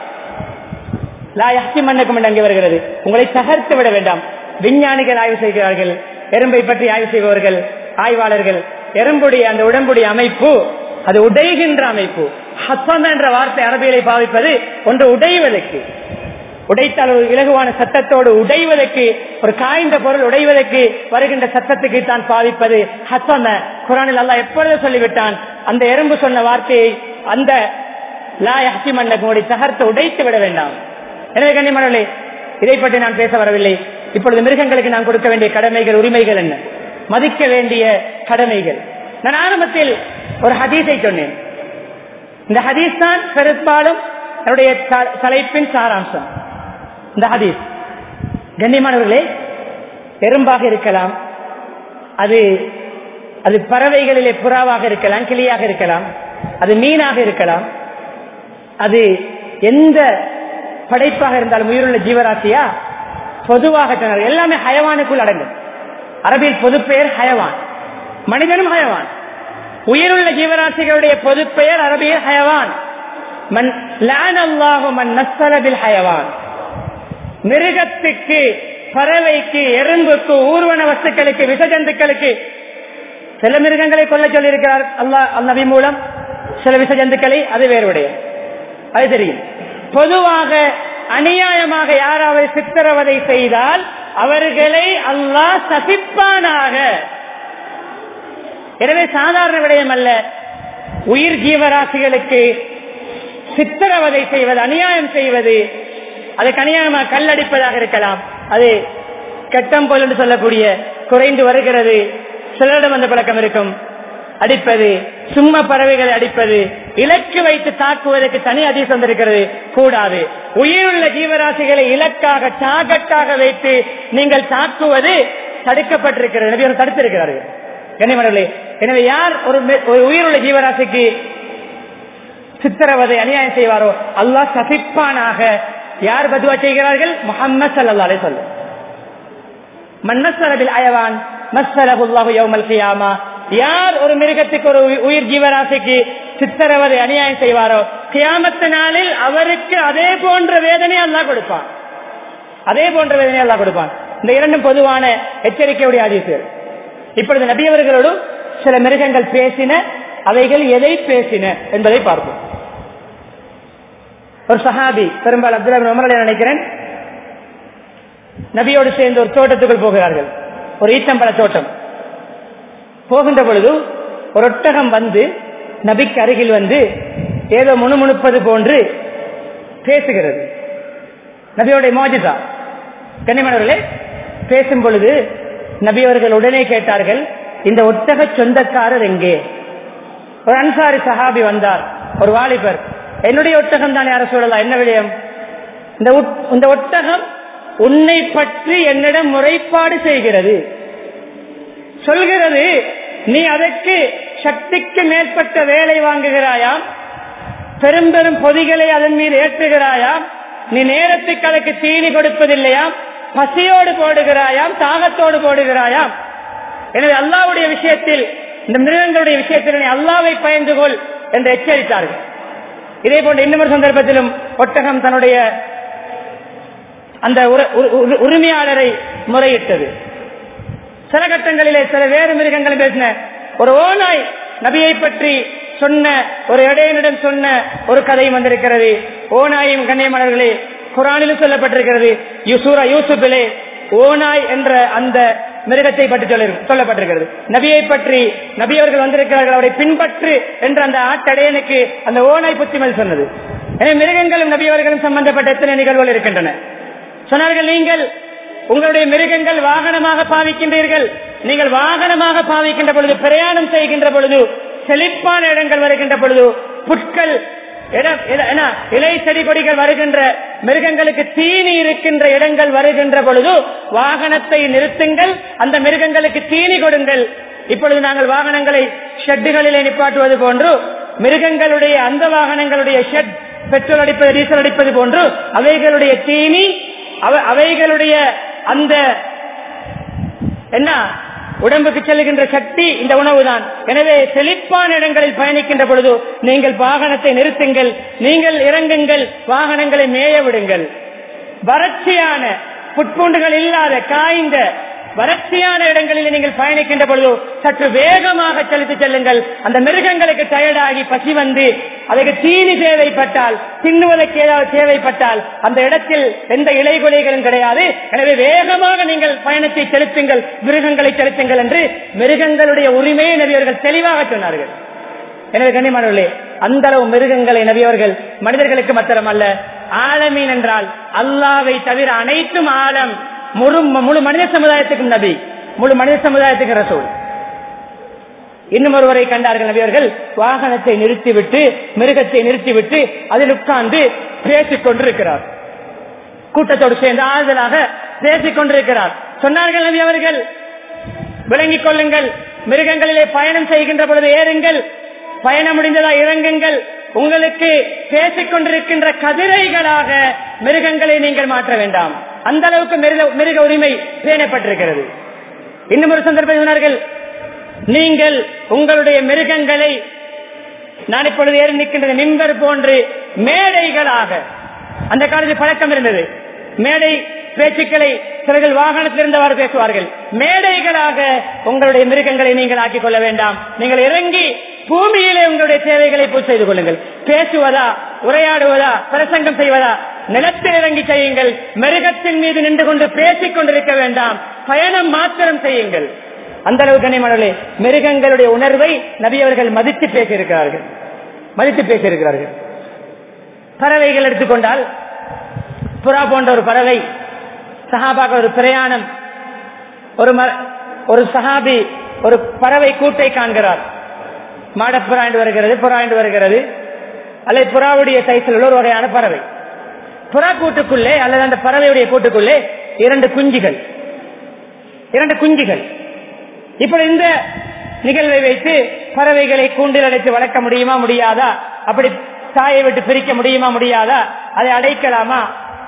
லா யஹ்சிமன்னக்கும் என்று அங்கே வருகிறது, உங்களை தகர்த்து விட வேண்டாம். விஞ்ஞானிகள் ஆய்வு செய்கிறார்கள், எறும்பை பற்றி ஆய்வு செய்பவர்கள் ஆய்வாளர்கள், எறும்புடைய அந்த உடம்புடைய அமைப்பு அது உடைகின்ற அமைப்பு. ஹஸ்ஸன் என்ற வார்த்தை அரபியிலே பாவிப்பது ஒன்று உடைவதற்கு, உடைத்தால் ஒரு இலகுவான சத்தத்தோடு உடைவதற்கு, ஒரு காய்ந்த பொருள் உடைவதற்கு வருகின்ற சத்தத்துக்கு தான் பாவிப்பது ஹஸ்ஸன. குர்ஆனில் அல்லாஹ் எப்பொழுது சொல்லிவிட்டான் அந்த எறும்பு சொன்ன வார்த்தையை, அந்த லா யஹ்சிமன்னக்கும் தகர்த்து உடைத்து விட வேண்டாம். எனவே கண்ணியமானவர்களே, இதை பற்றி நான் பேச வரவில்லை. இப்பொழுது மிருகங்களுக்கு நான் கொடுக்க வேண்டிய கடமைகள், உரிமைகள் என்ன, மதிக்க வேண்டிய கடமைகள். நான் ஆரம்பத்தில் ஒரு ஹதீஸை சொன்னேன். இந்த ஹதீஸ் தான் பெரும்பாலும் என்னுடைய தலைப்பின் சாராம்சம். இந்த ஹதீஸ் கண்ணியமானவர்களே, எறும்பாக இருக்கலாம், அது அது பறவைகளிலே புறாவாக இருக்கலாம், கிளியாக இருக்கலாம், அது மீனாக இருக்கலாம், அது எந்த படைப்பாக இருந்தாலும் உயிருள்ள ஜீவராசியா பொதுவாக எல்லாமே ஹயவானுக்குள் அடங்கும். அரபியில் பொது பெயர் ஹயவான், மனிதனும் ஹயவான். உயிருள்ள ஜீவராசிகளுடைய பொது பெயர் அரபியில் ஹயவான். மன் லஅனல்லாஹு மன் நஸ்ஸல பில் ஹயவான். மிருகத்துக்கு, பறவைக்கு, எறும்புக்கு, ஊர்வன வஸ்துக்களுக்கு, விஷஜந்துக்களுக்கு, சில மிருகங்களை கொல்ல சொல்லி இருக்கிறார் அல்லாஹ் நபி மூலம், சில விஷஜந்துக்களை அது வேறுடைய, அது தெரியும். பொதுவாக அநியாயமாக யாராவது சித்திரவதை செய்தால் அவர்களை அல்லாஹ் சபிப்பானாக. எனவே சாதாரண விடயம் அல்ல, உயிர் ஜீவராசிகளுக்கு சித்திரவதை செய்வது, அநியாயம் செய்வது, அதுக்கு அநியாயமாக கல்லடிப்பதாக இருக்கலாம், அது கட்டம் போல் என்று சொல்லக்கூடிய குறைந்து வருகிறது, சிலரிடம் அந்த பழக்கம் இருக்கும், அடிப்பது, சும்மா பறவைகளை அடிப்பது, இலக்கு வைத்து தாக்குவதற்கு தனி அதிகம் வந்திருக்கிறது. கூடாது. உயிருள்ள ஜீவராசிகளை இலக்காக டார்கெட்டாக வைத்து நீங்கள் தாக்குவது தடுக்கப்பட்டிருக்கிறது. நபி அவர்கள் தடுத்திருக்கிறார்கள். கண்ணியமானவர்களே, எனவே யார் ஒரு உயிருள்ள ஜீவராசிக்கு சித்திரவதை அநியாயம் செய்வாரோ அல்லாஹ் சபிப்பானாக. யார் பதுவா செய்கிறார்கள்? முஹம்மது ஸல்லல்லாஹு அலைஹி வஸல்லம். மன் மஸ்ஸல பில் அயவான் மஸ்ஸலஹு அல்லாஹு யௌமல் கியாமா. யார் ஒரு மிருகத்துக்கு ஒரு உயிர் ஜீவராசிக்கு சித்திரவதை அநியாயம் செய்வாரோ கியாமத்து நாளில் அவருக்கு அதே போன்ற வேதனை அல்லாஹ் கொடுப்பான். அதே போன்ற வேதனை அல்லாஹ் கொடுப்பான். இந்த இரண்டும் பொதுவான எச்சரிக்கையுடைய ஹதீஸ்கள். இப்பொழுது நபி அவர்களோடும் சில மிருகங்கள் பேசின, அவைகள் எதை பேசின என்பதை பார்ப்போம். ஒரு சஹாபி, பெரும்பாலும் அப்துல்லா இப்னு உமர் நினைக்கிறேன், நபியோடு சேர்ந்து ஒரு தோட்டத்துக்குள் போகிறார்கள். ஒரு ஈச்சம்பழ தோட்டம். போகின்ற பொழுது ஒரு ஒட்டகம் வந்து நபிக்கு அருகில் வந்து ஏதோ முணுமுணுப்பது போன்று பேசுகிறது. நபியோடைய மோஜிதா. கண்ணியமானவர்களே, பேசும் பொழுது நபி அவர்கள் உடனே கேட்டார்கள், இந்த ஒட்டக சொந்தக்காரர் எங்கே? ஒரு அன்சாரி சஹாபி வந்தார், ஒரு வாலிபர். என்னுடைய ஒட்டகம் தான் யார சொல்லலாம், என்ன விடயம்? இந்த ஒட்டகம் உன்னை பற்றி என்னிடம் முறைப்பாடு செய்கிறது, சொல்கிறது நீ அதற்கு சக்திக்கு மேற்பட்ட வேலை வாங்குகிறாயாம், பெரும் பெரும் பொதிகளை அதன் மீது ஏற்றுகிறாயாம், நீ நேரத்துக்கு அதற்கு தீனி கொடுப்பதில்லையாம், பசியோடு போடுகிறாயாம், தாகத்தோடு போடுகிறாயாம். எனவே அல்லாஹ்வுடைய விஷயத்தில், இந்த மிருகங்களுடைய விஷயத்தில் நீ அல்லாஹ்வை பயந்து கொள் என்று எச்சரித்தார்கள். இதே போன்ற இன்னொரு சந்தர்ப்பத்திலும் ஒட்டகம் தன்னுடைய அந்த உரிமையாளரை முறையிட்டது. சில கட்டங்களிலே சில வேறு மிருகங்கள் பேசின. ஒரு ஓநாய் நபியை பற்றி சொன்ன ஒரு இடையனிடம் சொன்ன ஒரு கதையும் வந்திருக்கிறது. ஓநாயும் கண்ணியமானவர்களே குர்ஆனிலும் சொல்லப்பட்டிருக்கிறது. யூசூரா யூசுஃபிலே ஓநாய் என்ற அந்த மிருகத்தை பற்றி சொல்லப்பட்டிருக்கிறது. நபியை பற்றி நபி அவர்கள் வந்திருக்கிறார்கள், அவரை பின்பற்று என்ற அந்த ஆட்டடையனுக்கு அந்த ஓநாய் புத்திமதி சொன்னது. எனவே மிருகங்களும் நபி அவர்களும் சம்பந்தப்பட்ட எத்தனை நிகழ்வுகள் இருக்கின்றன. சொன்னார்கள், நீங்கள் உங்களுடைய மிருகங்கள் வாகனமாக பாவிக்கின்றீர்கள். நீங்கள் வாகனமாக பாவிக்கின்ற பொழுது, பிரயாணம் செய்கின்ற பொழுது, செழிப்பான இடங்கள் வருகின்ற பொழுது, புட்கள் இலை செடி கொடிகள் வருகின்ற, மிருகங்களுக்கு தீனி இருக்கின்ற இடங்கள் வருகின்ற பொழுது வாகனத்தை நிறுத்துங்கள், அந்த மிருகங்களுக்கு தீனி கொடுங்கள். இப்பொழுது நாங்கள் வாகனங்களை ஷெட்டுகளிலே நிப்பாட்டுவது போன்று மிருகங்களுடைய அந்த வாகனங்களுடைய ஷெட் பெட்ரோல் அடிப்பது டீசல் அடிப்பது போன்று அவைகளுடைய தீனி, அவைகளுடைய அந்த என்ன உடம்புக்கு செல்லுகின்ற சக்தி இந்த உணவு தான். எனவே செழிப்பான இடங்களில் பயணிக்கின்ற பொழுது நீங்கள் வாகனத்தை நிறுத்துங்கள், நீங்கள் இறங்குங்கள், வாகனங்களை மேய விடுங்கள். வறட்சியான புட்பூண்டுகள் இல்லாத காய்ந்த வறட்சியான இடங்களில் நீங்கள் பயணிக்கின்ற பொழுது சற்று வேகமாக செலுத்தி செல்லுங்கள். அந்த மிருகங்களுக்கு டயர்டாகி பசி வந்து அதற்கு தீனி தேவைப்பட்டால், தின்னுவதற்கு ஏதாவது தேவைப்பட்டால் அந்த இடத்தில் எந்த இலைகொலைகளும் கிடையாது. எனவே வேகமாக நீங்கள் பயணத்தை செலுத்துங்கள், மிருகங்களை செலுத்துங்கள் என்று மிருகங்களுடைய உரிமையை நபியவர்கள் தெளிவாக சொன்னார்கள். எனவே கண்ணியமானவர்களே, அந்த அளவு மிருகங்களை நபியவர்கள் மனிதர்களுக்கு மாத்திரம் அல்ல, ஆலமீன் என்றால் அல்லாஹ்வை தவிர அனைத்தும் ஆலம், முழு முழு மனித சமுதாயத்துக்கும் நபி, முழு மனித சமுதாயத்துக்கு ரசூல். இன்னும் ஒருவரை கண்டார்கள் நபியவர்கள், வாகனத்தை நிறுத்திவிட்டு மிருகத்தை நிறுத்திவிட்டு அதில் உட்கார்ந்து பேசிக் கொண்டிருக்கிறார். கூட்டத்தோடு சேர்ந்து ஆறுதலாக பேசிக் கொண்டிருக்கிறார். சொன்னார்கள் நபி அவர்கள், விளங்கிக் கொள்ளுங்கள், மிருகங்களிலே பயணம் செய்கின்ற பொழுது ஏறுங்கள், பயணம் முடிந்ததா இறங்குங்கள். உங்களுக்கு பேசிக் கொண்டிருக்கின்ற கதிரைகளாக மிருகங்களை நீங்கள் மாற்ற வேண்டாம். அந்த அளவுக்கு மிருக உரிமை பேணப்பட்டிருக்கிறது. இன்னும் ஒரு சந்தர்ப்பம் சொன்னார்கள், நீங்கள் உங்களுடைய மிருகங்களை, நான் இப்பொழுது ஏறி நிற்கின்ற மிம்பர் போன்று மேடைகளாக, அந்த காலத்தில் பழக்கம் இருந்தது, மேடை பேச்சுக்களை சிலர்கள் வாகனத்தில் இருந்தவாறு பேசுவார்கள், மேடைகளாக உங்களுடைய மிருகங்களை நீங்கள் ஆக்கிக் கொள்ள வேண்டாம். நீங்கள் இறங்கி பூமியிலே உங்களுடைய தேவைகளை பூர்த்தி செய்து கொள்ளுங்கள். பேசுவதா, உரையாடுவதா, பிரசங்கம் செய்வதா, நிலத்தில் இறங்கி செய்யுங்கள். மிருகத்தின் மீது நின்று கொண்டு பேசிக் கொண்டிருக்க வேண்டாம், பயணம் மாத்திரம் செய்யுங்கள். அந்த அளவு கண்ணியமானவர்களே, மிருகங்களுடைய உணர்வை நபி அவர்கள் மதித்து பேசியிருக்கிறார்கள், மதித்து பேசியிருக்கிறார்கள். பறவைகள் எடுத்துக்கொண்டால், புறா போன்ற ஒரு பறவை, சஹாபாக்கள் ஒரு பிரயாணம், ஒரு ஒரு சஹாபி ஒரு பறவை கூட்டை காண்கிறார். மாடப்புறாண்டு வருகிறது, புறாண்டு வருகிறது, அல்லது புறாவுடைய சைஸில் உள்ள ஒரு வகையான பறவை. புறா கூட்டுக்குள்ளே அல்லது அந்த பறவையுடைய கூட்டுக்குள்ளே இரண்டு குஞ்சுகள் இரண்டு குஞ்சுகள் இப்ப இந்த நிகழ்வை வைத்து பறவைகளை கூண்டில் அடைத்து வளர்க்க முடியுமா முடியாதா, அப்படி தாயை விட்டு பிரிக்க முடியுமா முடியாதா, அதை அடைக்கலாமா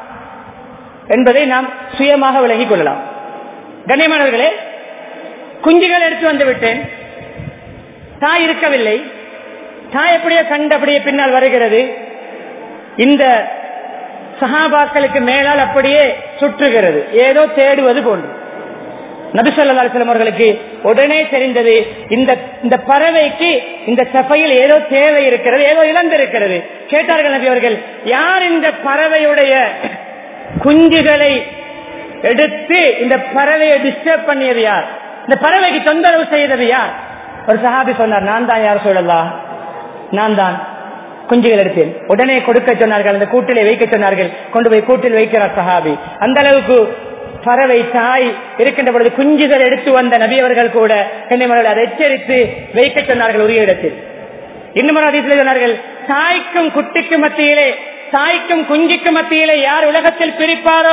என்பதை நாம் சுயமாக விலகிக் கொள்ளலாம். கண்ணியமானவர்களே, குஞ்சுகள் எடுத்து வந்து விட்டேன், தாய் இருக்கவில்லை, தாய் எப்படியோ கண்டபடியே பின்னால் வருகிறது, இந்த சஹாபாக்களுக்கு மேலால் அப்படியே சுற்றுகிறது, ஏதோ தேடுவது போன்று. நபி ஸல்லல்லாஹு அலைஹி வஸல்லம் அவர்களுக்கு உடனே தெரிந்தது, இந்த இந்த பறவைக்கு இந்த சபையில் ஏதோ தேவை இருக்கிறது, ஏதோ இழந்திருக்கிறது. கேட்டார்கள் நபி அவர்கள், யார் இந்த பறவையுடைய குஞ்சுகளை எடுத்து இந்த பறவையை டிஸ்டர்ப் பண்ணியது யார், இந்த பறவைக்கு தொந்தரவு செய்தது யார்? ஒரு சஹாபி சொன்னார், நான் தான். யார் சொல்லலாம், நான் தான் குஞ்சுகள் எடுத்தேன். உடனே கொடுக்க சொன்னார்கள், அந்த கூட்டிலே வைக்க சொன்னார்கள். கொண்டு போய் கூட்டில் வைக்கிறார் சஹாபி. அந்த அளவுக்கு பறவை தாய் இருக்கின்ற பொழுது குஞ்சுகள் எடுத்து வந்த நபி அவர்கள் கூட கண்ணியமானவர்களை அதை எச்சரித்து வைக்க சொன்னார்கள் உரிய இடத்தில். இன்னும் சொன்னார்கள், தாய்க்கும் குட்டிக்கு மத்தியிலே, தாய்க்கும் குஞ்சுக்கு மத்தியிலே யார் உலகத்தில் பிரிப்பாரோ,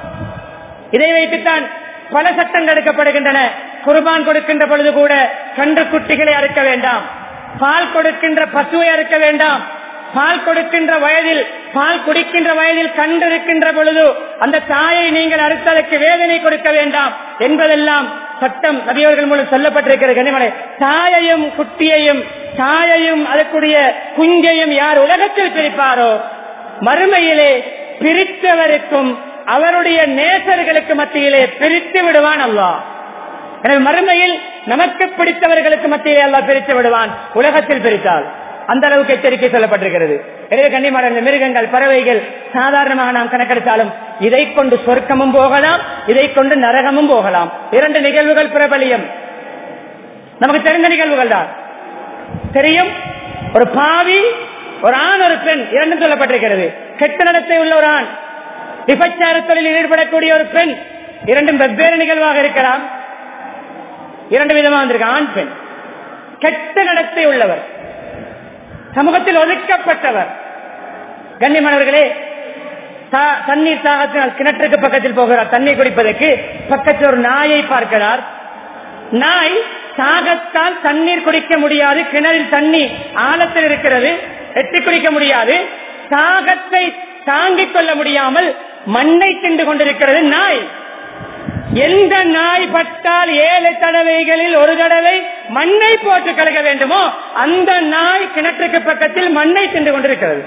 இதை வைத்துத்தான் பல சட்டங்கள் எடுக்கப்படுகின்றன. குர்பான் கொடுக்கின்ற பொழுது கூட கன்று குட்டிகளை அறுக்க வேண்டாம், பால் கொடுக்கின்ற பசுவை அறுக்க வேண்டாம், பால் கொடுக்கின்ற வயதில், பால் குடிக்கின்ற வயதில் கன்று இருக்கின்ற பொழுது அந்த தாயை நீங்கள் அறுத்ததற்கு வேதனை கொடுக்க வேண்டாம் என்பதெல்லாம் சட்டம் நபியவர்கள் மூலம் சொல்லப்பட்டிருக்கிறது. கனிமலை, தாயையும் குட்டியையும், தாயையும் அதற்குரிய குஞ்சையும் யார் உலகத்தில் பிரிப்பாரோ, மறுமையிலே பிரித்தவருக்கும் அவருடைய நேசர்களுக்கு மத்தியிலே பிரித்து விடுவான் அல்லாஹ். எனவே மறுமையில் நமக்கு பிடித்தவர்களுக்கு மத்தியிலே அல்லாஹ் பிரித்து விடுவான், உலகத்தில் பிரித்தால். அந்த அளவுக்கு எச்சரிக்கை சொல்லப்பட்டிருக்கிறது. எனவே கண்ணியமான மிருகங்கள், பறவைகள் சாதாரணமாக நாம் கணக்கெடுத்தாலும் இதை கொண்டு சொர்க்கமும் போகலாம், இதை கொண்டு நரகமும் போகலாம். இரண்டு நிகழ்வுகள் பிரபலியம், நமக்கு தெரிந்த நிகழ்வுகள் தான் தெரியும். ஒரு பாவி, ஒரு ஆண், ஒரு பெண், இரண்டும் சொல்லப்பட்டிருக்கிறது. கெட்ட நடத்தை உள்ள ஒரு ஆண், விபச்சார தொழிலில் ஈடுபடக்கூடிய ஒரு பெண், இரண்டும் வெவ்வேறு நிகழ்வாக இருக்கலாம். இரண்டு விதமாக வந்திருக்கு, ஆண் பெண். கெட்ட நடத்தை உள்ளவர், சமூகத்தில் ஒதுக்கப்பட்டவர். கண்ணியமானவர்களே, தண்ணீர் தாகத்தினால் கிணற்றுக்கு பக்கத்தில் போகிறார் தண்ணீர் குடிப்பதற்கு. பக்கத்தில் ஒரு நாயை பார்க்கிறார். நாய் தாகத்தால் தண்ணீர் குடிக்க முடியாது, கிணறில் தண்ணி ஆழத்தில் இருக்கிறது, எட்டி குடிக்க முடியாது, தாகத்தை தாங்கிக் கொள்ள முடியாமல் மண்ணை தின்று கொண்டிருக்கிறது நாய். எந்த நாய் பட்டால் ஏழு தடவைகளில் ஒரு தடவை மண்ணை போட்டு கலக்க வேண்டுமோ அந்த நாய் கிணற்றுக்கு பக்கத்தில் மண்ணை தின்று கொண்டிருக்கிறது.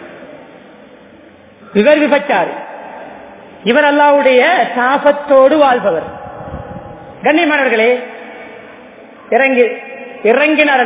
இவர் விபச்சாரி, இவர் அல்லாஹ்வுடைய சாபத்தோடு வாழ்பவர். கண்ணியமானவர்களே, இறங்கி இறங்கினார்.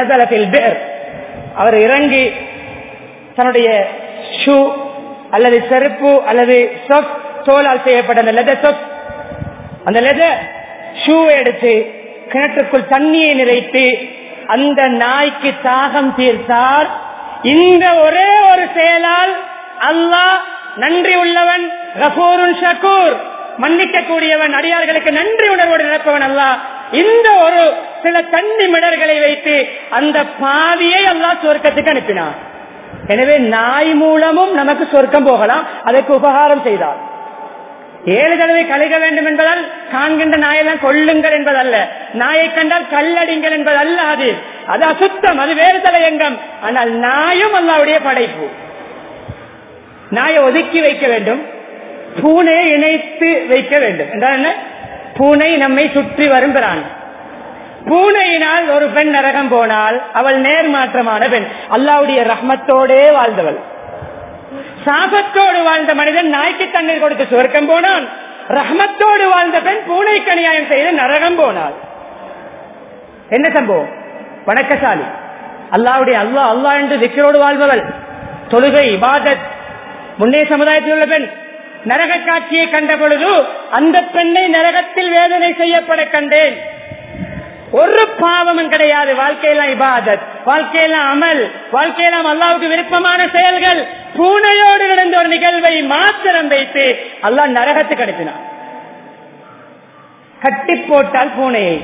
அவர் இறங்கி தன்னுடைய ஷூ அல்லது செருப்பு அல்லது சொக், தோலால் செய்யப்பட்ட அந்த லெதர் சொக், அந்த லெதர் ஷூவை எடுத்து கிணற்றுக்குள் தண்ணியை நிறைத்து அந்த நாய்க்கு தாகம் தீர்த்தார். இந்த ஒரே ஒரு செயலால் அல்லாஹ் நன்றி உள்ளவன், கஃபூருன் ஷக்கூர், மன்னிக்க கூடியவன், அடியார்களுக்கு நன்றி உணர்வோடு நினைப்பவன் அல்லாஹ். இந்த ஒரு சில தண்ணி மிடர்களை வைத்து அந்த பாவியை அல்லாஹ் சொர்க்கத்துக்கு அனுப்பினார். எனவே நாய் மூலமும் நமக்கு சொர்க்கம் போகலாம், அதற்கு உபகாரம் செய்தார். ஏழு தடவை கழுக வேண்டும் என்பதால் காண்கின்ற நாயெல்லாம் கொள்ளுங்கள் என்பதல்ல, நாயை கண்டால் கல்லடிங்கள் என்பதல்ல. அது அது அசுத்தம், அது வேறு தலையங்கம். ஆனால் நாயும் அல்லாஹ்வுடைய படைப்பு. நாயை ஒதுக்கி வைக்க வேண்டும், பூனையை இணைத்து வைக்க வேண்டும் என்றால் என்ன? பூனை நம்மை சுற்றி வரும் பிரான். பூனையினால் ஒரு பெண் நரகம் போனால் அவள் நேர்மாற்றமான பெண், அல்லாஹ்வுடைய ரஹ்மத்தோடே வாழ்ந்தவள். சாபத்தோடு வாழ்ந்த மனிதன் நாய்க்கு தண்ணீர் கொடுத்து சுவர்க்கம் போனான். ரஹ்மத்தோடு வாழ்ந்த பெண் பூனைக்கு அநியாயம் செய்து நரகம் போனாள். என்ன சம்பவம்? வணக்கசாலி, அல்லாஹ்வுடைய அல்லாஹ் அல்லாஹ் என்று திக்ரோடு வாழ்பவள், தொழுகை, இபாதத், முன்னே சமுதாயத்தில் உள்ள பெண். நரக காட்சியை கண்ட பொழுது அந்த பெண்ணை நரகத்தில் வேதனை செய்யப்பட கண்டேன். ஒரு பாவமும் கிடையாது, வாழ்க்கையெல்லாம் இபாதத், வாழ்க்கையெல்லாம் அமல், வாழ்க்கையெல்லாம் அல்லாஹ்வுக்கு விருப்பமான செயல்கள். பூனையோடு நடந்த ஒரு நிகழ்வை மாத்திரம் வைத்து அல்லாஹ் நரகத்துக்கு அனுப்பினான். கட்டி போட்டால் பூனையை,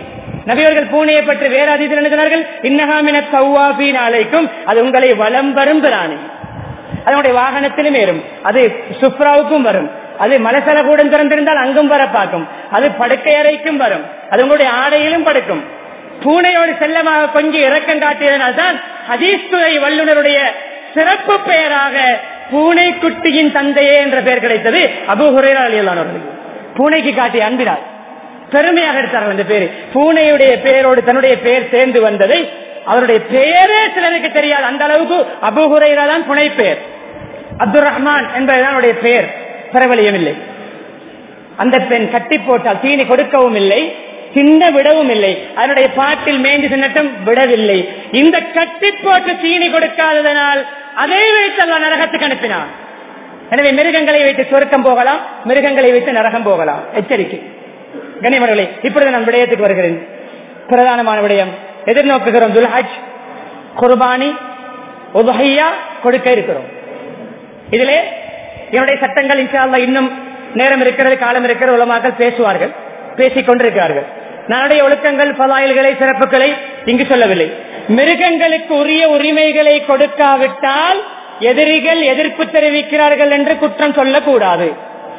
நபியவர்கள் பூனையை பற்றி வேற அதிசயம் எழுதினார்கள், இன்னஹாமின தவ்வாபீன் அலைக்கும், அது உங்களை வலம் வரும் பிராணி. அதனுடைய வாகனத்திலும் ஏறும், அது சுப்ராவுக்கும் வரும், அது மலசல கூடம் திறந்திருந்தால் அங்கும் வர பார்க்கும், அது படுக்கை அறைக்கும் வரும், அது உங்களுடைய ஆடையிலும் படுக்கும். பூனையோடு செல்லமாக கொஞ்சம் இறக்கம் காட்டியதனால்தான் ஹதீஸ் துறை வல்லுநருடைய சிறப்பு பெயராக பூனை குட்டியின் தந்தையே என்ற பெயர் கிடைத்தது அபூ ஹுரைரா ரலியல்லாஹு அன்ஹு. பூனைக்கு காட்டிய அன்பினால் பெருமையாக எடுத்தார்கள் அந்த பேரு. பூனையுடைய பெயரோடு தன்னுடைய பெயர் சேர்ந்து வந்ததை அவருடைய பெயரே சிலருக்கு தெரியாது, அந்த அளவுக்கு அபூ ஹுரைரா தான் புனை பெயர். அப்துல் ரஹ்மான் என்பதுதான் அவருடைய பெயர், பிரபலியம் இல்லை. அந்த பெண் கட்டி போட்டால் தீனி கொடுக்கவும் இல்லை, சின்ன விடவும் இல்லை, அதனுடைய பாட்டில் மேய்ந்து சின்னட்டும் விடவில்லை. இந்த கட்டி போட்டு தீனி கொடுக்காததனால் அதை வைத்து அல்லா நரகத்துக்கு அனுப்பினான். எனவே மிருகங்களை வைத்து சொர்க்கம் போகலாம், மிருகங்களை வைத்து நரகம் போகலாம். எச்சரிக்கை கனிமர்களே. இப்பொழுது நான் விடயத்துக்கு வருகிறேன். பிரதானமான விடயம் எதிர்நோக்குகிறோம். துல்ஹஜ், குர்பானி, உதுஹியா கொடுக்க இருக்கிறோம். இதிலே என்னுடைய சட்டங்கள் இன்ஷா அல்லாஹ் இன்னும் நேரம் இருக்கிறது, காலம் இருக்கிறது, உலமாக்கள் பேசுவார்கள், பேசிக் கொண்டிருக்கிறார்கள். நாடைய ஒழுக்கங்கள், பலாயில்களை, சிறப்புகளை இங்கு சொல்லவில்லை. மிருகங்களுக்கு உரிய உரிமைகளை கொடுக்காவிட்டால் எதிரிகள் எதிர்ப்பு தெரிவிக்கிறார்கள் என்று குற்றம் சொல்லக்கூடாது.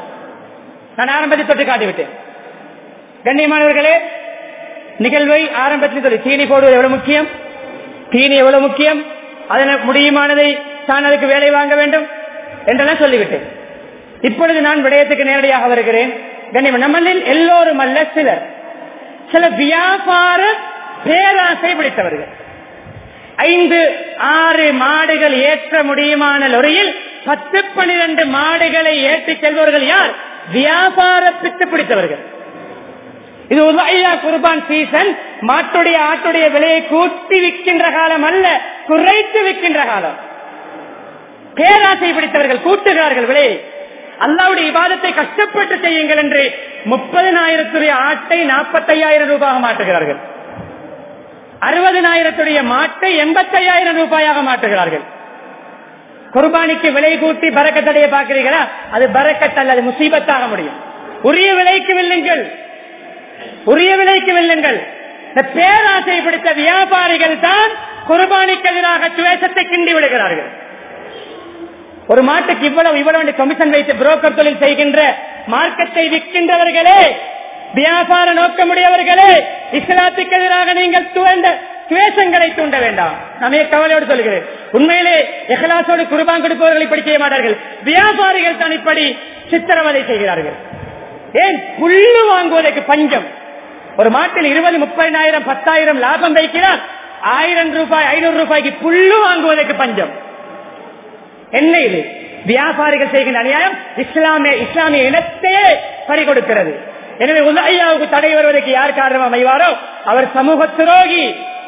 நான் ஆரம்பத்தில் தொட்டு காட்டிவிட்டேன். கண்ணியமானவர்களே, நிகழ்வை ஆரம்பத்தில் சொல்லி தீனி போடுவது எவ்வளவு முக்கியம், தீனி எவ்வளவு முக்கியம், அதனால் முடியுமானதை தான் அதுக்கு வேலை வாங்க வேண்டும் என்றெல்லாம் சொல்லிவிட்டேன். இப்பொழுது நான் விடயத்துக்கு நேரடியாக வருகிறேன். கண்ணியம், நம்மளில் எல்லோரும் அல்ல, சிலர் சில வியாபார பேராசை பிடித்தவர்கள். ஐந்து ஆறு மாடுகள் ஏற்ற முடியுமான லொரியில் பத்து பனிரெண்டு மாடுகளை ஏற்றி செல்பவர்கள் யார்? வியாபார பித்து பிடித்தவர்கள். இது உதுஹியா குர்பான் சீசன். மாட்டுடைய ஆட்டுடைய விலையை கூட்டி விற்கின்ற காலம் அல்ல, குறைத்து விற்கின்ற காலம். பேராசை பிடித்தவர்கள் கூட்டுகிறார்கள் விலையை. அல்லாஹ்வுடைய இபாதத்தை கஷ்டப்பட்டு செய்யுங்கள் என்று முப்பதினாயிரத்துடைய ஆட்டை நாற்பத்தி ஐயாயிரம் ரூபாயாக மாற்றுகிறார்கள். அறுபதினாயிரத்துடைய மாட்டை எண்பத்தி ஐயாயிரம் ரூபாயாக மாற்றுகிறார்கள். குர்பானிக்கு விலை கூட்டி பரக்கத்தடைய பார்க்கிறீர்களா? அது பரக்கத் அல்ல, அது முசீபத்தாக முடியும். உரிய விலைக்கு வெல்லுங்கள், உரிய விலைக்கு வெல்லுங்கள். இந்த பேராசை பிடித்த வியாபாரிகள் தான் குர்பானிக்கு எதிராக துவேஷத்தை கிண்டி விடுகிறார்கள். ஒரு மாட்டுக்கு இவ்வளவு இவ்வளவு கமிஷன் வைத்து புரோக்கர் தொழில் செய்கின்ற, மார்க்கத்தை விற்கின்றவர்களே, வியாபார நோக்கமுடையவர்களே, இஸ்லாத்துக்கு எதிராக நீங்கள் துவண்ட துவேஷங்களை தூண்ட வேண்டாம். நான் கவலையோடு சொல்கிறேன். உண்மையிலே இஹ்லாஸோடு குர்பான் கொடுப்பவர்கள் இப்படி செய்ய மாட்டார்கள். வியாபாரிகள் தான் இப்படி சித்திரவதை செய்கிறார்கள். ஏன்? புல்லு வாங்குவதற்கு பஞ்சம். ஒரு மாட்டில் இருபது முப்பதினாயிரம் பத்தாயிரம் லாபம் வைக்கிறார், ஆயிரம் ரூபாய் ஐநூறு ரூபாய்க்கு புல்லு வாங்குவதற்கு பஞ்சம். என்ன இது? வியாபாரிகள் செய்கின்ற அநியாயம் இஸ்லாமிய இஸ்லாமிய இனத்தையே பறிகொடுக்கிறது. எனவே உதுஹியாவுக்கு தடை வருவதற்கு யார் காரணம் அமைவாரோ அவர் சமூக துரோகி.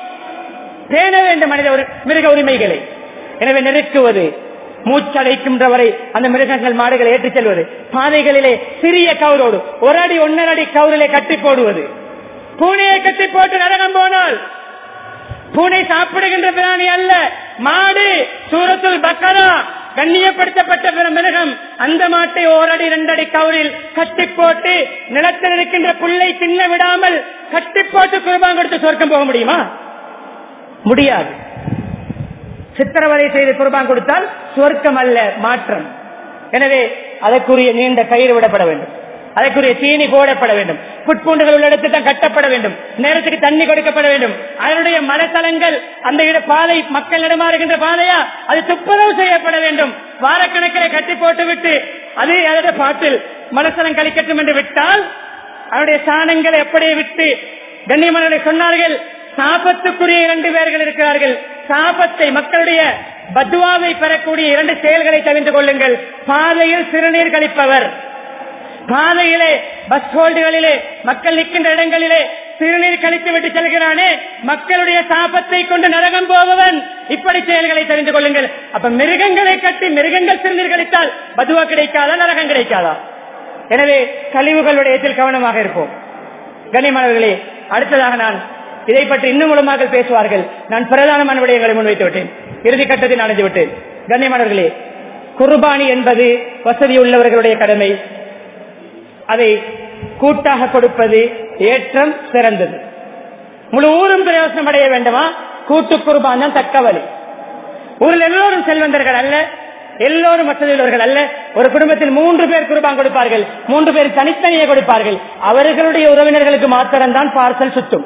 பேண வேண்டும் மனித மிருக உரிமைகளை. எனவே நெருக்குவது, மூச்சடைக்கின்றவரை அந்த மிருகங்கள் மாடுகளை ஏற்றிச் செல்வது, பாதைகளிலே சிறிய கவுரோடு ஒரு அடி ஒன்னரை அடி கவுரிலே கட்டி போடுவது. பூனையை கட்டி போட்டு நரகம் போனால் பூனை சாப்பிடுகின்ற பிராணி அல்ல, மாடு. சூரத்துல் பக்கரா கண்ணியப்படுத்தப்பட்ட மிருகம். அந்த மாட்டை ஓரடி இரண்டடி கவுரில் கட்டி போட்டு நிலத்தில் இருக்கின்ற புல்லை தின்ன விடாமல் கட்டி போட்டு குர்பான் கொடுத்து சொர்க்கம் போக முடியுமா? முடியாது. சித்திரவதை செய்து குர்பான் கொடுத்தால் சொர்க்கம் அல்ல, மாற்றம். எனவே அதற்குரிய நீண்ட கயிறு விடப்பட வேண்டும், அதற்குரிய தீனி போடப்பட வேண்டும், புட்பூண்டுகள் உள்ள இடத்தில் தான் கட்டப்பட வேண்டும், நேரத்துக்கு தண்ணி கொடுக்கப்பட வேண்டும். அதனுடைய மலத்தலங்கள் அந்த இட பாதை மக்கள் இடமாறுகின்ற பாதையா, அது துப்புரவு செய்யப்பட வேண்டும். வாரக்கணக்கில் கட்டி போட்டு விட்டு அது அதோட பாட்டில் மலத்தலம் கழிக்கட்டும் என்று விட்டால் அவருடைய சாணங்களை எப்படியே விட்டு கண்ணியமானவர்களை சொன்னார்கள். சாபத்துக்குரிய இரண்டு பேர்கள் இருக்கிறார்கள். சாபத்தை, மக்களுடைய பத்வாவை பெறக்கூடிய இரண்டு செயல்களை தவிர்த்து கொள்ளுங்கள். பாதையில் சிறுநீர் கழிப்பவர், பாதையிலே பஸ் ஹோல்டுகளிலே மக்கள் நிற்கின்ற இடங்களிலே சிறுநீர் கழித்து விட்டு செல்கிறானே, மக்களுடைய சாபத்தை கொண்டு நரகம் போபவன். இப்படி செயல்களை தெரிந்து கொள்ளுங்கள். அப்ப மிருகங்களை கட்டி மிருகங்கள் சிறுநீர் கழித்தால் பதுவா கிடைக்காதா, நரகம் கிடைக்காதா? எனவே கழிவுகளுடைய கவனமாக இருப்போம். கண்ணியமானவர்களே, அடுத்ததாக நான் இதை பற்றி இன்னும் மூலமாக பேசுவார்கள். நான் பிரதானமான விடயங்களை முன்வைத்து விட்டேன், இறுதி கட்டத்தில் அடைந்து விட்டேன். கண்ணியமானவர்களே, குர்பானி என்பது வசதி உள்ளவர்களுடைய கடமை. அதை கூட்டாக கொடுப்பது ஏற்றம் சிறந்தது. முழு ஊரும் பிரயோசனம் அடைய வேண்டுமா? கூட்டு குர்பான் தான் தக்க வழி. ஊரில் எல்லோரும் செல்வந்தர்கள் அல்ல, எல்லோரும் வசதியுள்ளவர்கள் அல்ல. ஒரு குடும்பத்தில் மூன்று பேர் குர்பான் கொடுப்பார்கள், மூன்று பேர் தனித்தனியே கொடுப்பார்கள். அவர்களுடைய உறவினர்களுக்கு மாத்திரம்தான் பார்சல் சுத்தும்.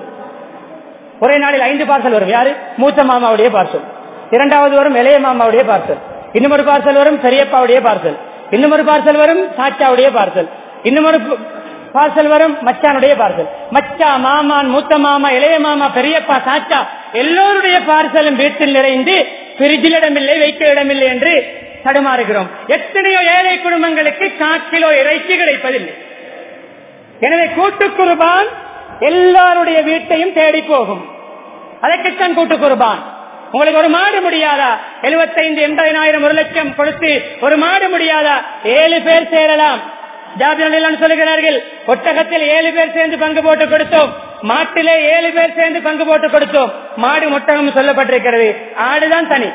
ஒரே நாளில் ஐந்து பார்சல் வரும். யாரு? மூத்த மாமாவுடைய பார்சல், இரண்டாவது வரும் இளைய மாமாவுடைய பார்சல், இன்னும் ஒரு பார்சல் வரும் பெரியப்பாவுடைய பார்சல், இன்னும் ஒரு பார்சல் வரும் சாச்சாவுடைய பார்சல், இன்னும் ஒரு பார்சல் வரும் மச்சானுடைய பார்சல். மச்சா, மாமான், மூத்த மாமா, இளைய மாமா, பெரியப்பா, சாச்சா எல்லோருடைய பார்சலும் வீட்டில் நிறைந்து பிரிட்ஜில் இடமில்லை, வைக்க இடமில்லை என்று தடுமாறுகிறோம். எத்தனையோ ஏழை குடும்பங்களுக்கு கால் கிலோ இறைச்சி கிடைப்பதில்லை. எனவே கூட்டு குர்பான் எல்லாருடைய வீட்டையும் தேடி போகும். அதற்குத்தான் கூட்டு குர்பான். உங்களுக்கு ஒரு மாடு முடியாதா? எழுபத்தைந்து எண்பதாயிரம் ஒரு லட்சம் கொடுத்து ஒரு மாடு முடியாதா? ஏழு பேர் சேரலாம். ஜாபிர் சொல்லுகிறார்கள், ஒட்டகத்தில் ஏழு பேர் சேர்ந்து பங்கு போட்டு கொடுத்தோம், மாட்டிலே ஏழு பேர் சேர்ந்து பங்கு போட்டு கொடுத்தோம். மாடு ஒட்டகம் சொல்லப்பட்டிருக்கிறது. ஆடுதான் தனி,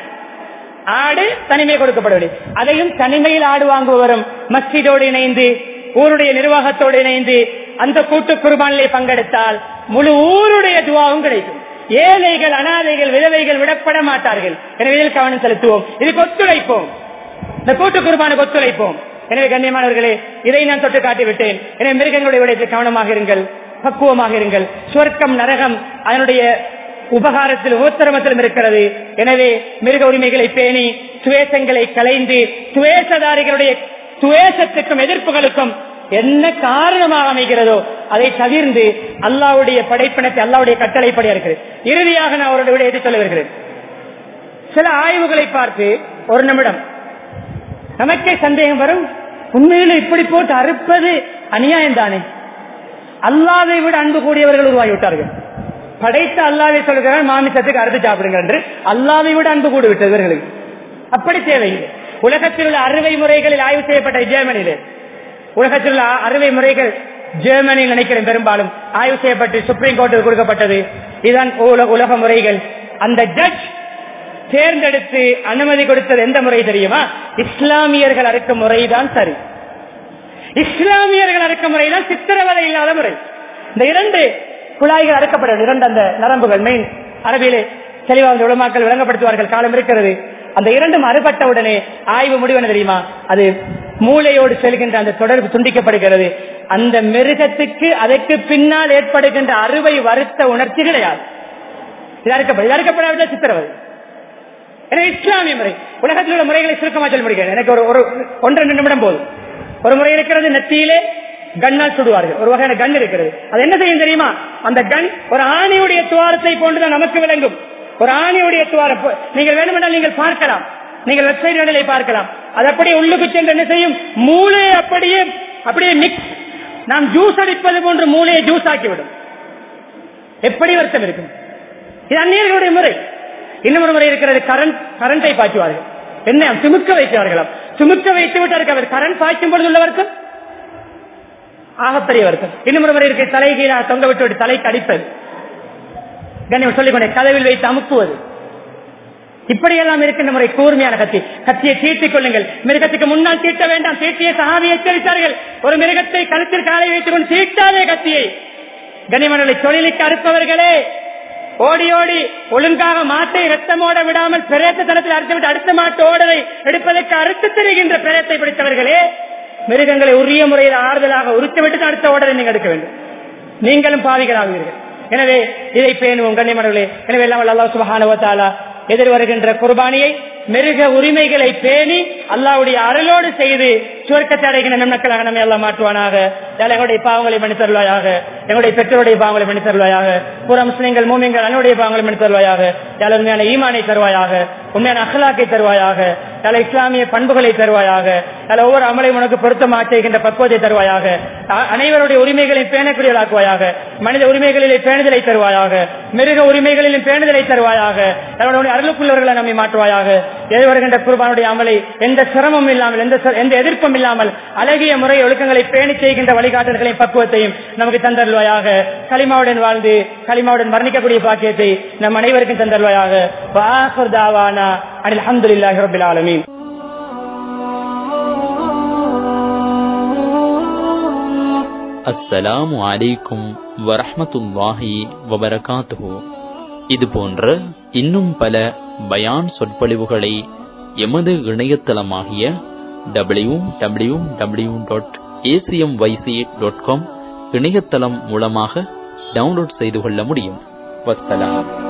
ஆடு தனிமை கொடுக்கப்படவில்லை. அதையும் தனிமையில் ஆடு வாங்குவரும் மஸ்ஜிதோடு இணைந்து ஊருடைய நிர்வாகத்தோடு இணைந்து அந்த கூட்டு குர்பானிலே பங்கெடுத்தால் முழு ஊருடைய துவாவும் கிடைக்கும். ஏழைகள், அனாதைகள், விதவைகள் விடப்பட மாட்டார்கள். எனவே இதில் கவனம் செலுத்துவோம். இதுக்கு ஒத்துழைப்போம், இந்த கூட்டு குர்பானுக்கு ஒத்துழைப்போம். எனவே கண்ணியமானவர்களே, இதை நான் தொட்டு காட்டிவிட்டேன். எனவே மிருகங்களுடைய விடயத்தில் கவனமாக இருங்கள், பக்குவமாக இருங்கள். சொர்க்கம் நரகம் அதனுடைய உபகாரத்தில் உபத்திரமத்திலும் இருக்கிறது. எனவே மிருக உரிமைகளை பேணி துவேஷங்களை களைந்து துவேஷதாரிகளுடைய துவேஷத்துக்கும் எதிர்ப்புகளுக்கும் என்ன காரணமாக அமைகிறதோ அதை தவிர்த்து அல்லாஹ்வுடைய படைப்பினத்தை அல்லாஹ்வுடைய கட்டளைப்படி இருக்கிறது. இறுதியாக நான் அவருடைய விடயத்தை சொல்ல வருகிறேன். சில ஆய்வுகளை பார்த்து ஒரு நிமிடம் நமக்கே சந்தேகம் வரும், உண்மையில இப்படி போட்டு அறுப்பது அநியாயம் தானே? அல்லாஹ்வை விட அன்பு கூடியவர்கள் உருவாகிவிட்டார்கள். படைத்த அல்லாஹ்வை சொல்கிறார் மாமிசத்துக்கு அறுத்து சாப்பிடுங்க என்று. அல்லாஹ்வை விட அன்பு கூடி விட்டவர்களுக்கு அப்படி தேவையில்லை. உலகத்தில் உள்ள அறுவை முறைகளில் ஆய்வு செய்யப்பட்ட ஜெர்மனியிலே, உலகத்தில் உள்ள அறுவை முறைகள் ஜெர்மனியில் நினைக்கிறேன் பெரும்பாலும் ஆய்வு செய்யப்பட்டு சுப்ரீம் கோர்ட்டுக்கு கொடுக்கப்பட்டது. இதுதான் உலக முறைகள். அந்த ஜட்ஜ் தேர்ந்தெடுத்து அனுமதி கொடுத்தது எந்த முறை தெரியுமா? இஸ்லாமியர்கள் அறுக்கும் முறைதான் சரி. இஸ்லாமியர்கள் அறுக்கும் முறைதான் சித்திரவதை இல்லாத முறை. இந்த இரண்டு குழாய்கள் அறுக்கப்பட இரண்டு அந்த நரம்புகள் மெயின் அரபியிலே தெளிவாக உலமாக்கள் விளங்கப்படுத்துவார்கள், காலம் இருக்கிறது. அந்த இரண்டும் அறுபட்ட உடனே ஆய்வு முடிவு தெரியுமா? அது மூளையோடு செல்கின்ற அந்த தொடர்பு துண்டிக்கப்படுகிறது. அந்த மிருகத்துக்கு அதற்கு பின்னால் ஏற்படுகின்ற அறுவை வருத்த உணர்ச்சி கிடையாது. இது அறுக்கப்படும். அறுக்கப்படாவிட்டால் சித்திரவதை. எனவே இஸ்லாமிய முறை உலகத்தில் உள்ள முறைகளை சுருக்கமாக சொல்ல முடிகிறது. எனக்கு ஒரு ஒன்று ரெண்டு நிமிடம் போதும். ஒரு முறை இருக்கிறது, நெத்தியிலே கண்ணால் சுடுவார்கள். ஒரு வகையான கண் இருக்கிறது. அது என்ன செய்யும் தெரியுமா? அந்த கண் ஒரு ஆணியுடைய துவாரத்தை போன்றுதான் நமக்கு விளங்கும். ஒரு ஆணியுடைய துவாரம் நீங்கள் வேண்டுமென்றால் நீங்கள் பார்க்கலாம், நீங்கள் வெப்சைட்களை பார்க்கலாம். அது அப்படியே உள்ளுக்கு சென்று என்ன செய்யும்? மூளையை அப்படியே அப்படியே மிக்ஸ், நாம் ஜூஸ் அடிப்பது போன்று மூளையை ஜூஸ் ஆக்கிவிடும். எப்படி வருத்தம் இருக்கும்? இது அந்நியர்களுடைய முறை. இன்னொரு முறை இருக்கிறது, கரண்ட் கரண்டை பாய்ச்சுவார்கள். என்ன சுமுக்க வைக்கிறார்களாம். சுமுக்க வைத்து விட்டார்கள். அவர் கரண்ட் பாய்ச்சும் பொழுது உள்ள வருத்தம் ஆகப்பெரிய வருத்தம். இன்னொரு முறை இருக்க தலைகீழாக தொங்க விட்டு விட்டு தலைக்கு அடிப்பது, கண்ணியம் சொல்லிக்கொண்டே கதவில் வைத்து அமுக்குவது, இப்படியெல்லாம் இருக்கின்ற முறை கூர்மையான கத்தி. கத்தியை தீட்டிக் கொள்ளுங்கள். மிருகத்துக்கு முன்னால் தீட்ட வேண்டாம். தீட்டிய சஹாபி எச்சரித்தார்கள், ஒரு மிருகத்தை கழுத்தில் காலை வைத்துக் கொண்டு தீட்டாதே கத்தியை. கண்ணியமானவர்களை, தொழிலுக்கு அறுப்பவர்களே, ஓடி ஓடி ஒழுங்காக மாட்டை ரத்தமோட விடாமல் பிரேத்த தளத்தில் அறுத்துவிட்டு அடுத்த மாட்டு ஓடலை எடுப்பதற்கு அறுத்து தெரிகின்ற பிரேத்தை பிடித்தவர்களே, மிருகங்களை உரிய முறையில் ஆறுதலாக உரித்துவிட்டு அடுத்த ஓடலை நீங்கள் எடுக்க வேண்டும். நீங்களும் பாவிகளாவீர்கள். எனவே இதை பேணுவோம் கண்ணியமானவர்களே. எனவே எல்லாம் அல்லாஹ் சுப்ஹானஹு வ தஆலா எதிர்வருகின்ற குர்பானியை மிருக உரிமைகளை பேணி அல்லாஹ்வுடைய அருளோடு செய்து சுவர்க்கத்தை அடைகின்ற நன்மக்களாக நம்மை அல்லாஹ் மாற்றுவானாக. எங்களுடைய பாவங்களை மன்னித்து தருவாயாக, எங்களுடைய பெற்றோருடைய பாவங்களை மன்னித்து தருவாயாக, புற முஸ்லிம்கள் மூமின்கள் அன்னுடைய பாவங்களை மன்னித்து தருவாயாக. யாழ் உண்மையான ஈமானை தருவாயாக, உண்மையான அஹ்லாக்கை தருவாயாக, யாழ் இஸ்லாமிய பண்புகளை தருவாயாக, யாழ் ஒவ்வொரு அமலையும் உனக்கு பொருத்தமாக செய்கின்ற பக்குவத்தை தருவாயாக. அனைவருடைய உரிமைகளை பேணக்கூடியதாக்குவாயாக, மனித உரிமைகளிலே பேணுதலை தருவாயாக, மிருக உரிமைகளிலும் பேணுதலை தருவாயாக. அவருடைய அருளுக்குள்ளவர்களை நம்மை மாற்றுவாயாக. எது வருகின்ற குர்பானுடைய அமலை எந்த சிரமம் இல்லாமல் எந்த எந்த எதிர்ப்பும் இல்லாமல் அழகிய முறை ஒழுக்கங்களை பேணி செய்கின்ற வழிகாட்டல்களையும் பக்குவத்தையும் நமக்கு தந்தருள்வாயாக. கலிமாவுடன் வாழ்ந்து கலிமாவுடன் மரணிக்கக்கூடிய பாக்கியத்தை நம் அனைவருக்கும் தந்தருள்வாயாக. வாஹிர் தாவானா அனில் ஹம்துலில்லாஹி ரப்பில் ஆலமீன். அஸ்ஸலாமு வஸ்ஸலாமு அலைக்கும் வரஹ்மத்துல்லாஹி வபரகாத்துஹு. இது போன்ற இன்னும் பல பயான் சொற்பொழிவுகளை எமது இணையதளமாகிய W W W dot ACMYC dot com இணையதளம் மூலமாக டவுன்லோட் செய்து கொள்ள முடியும். வஸ்ஸலாம்.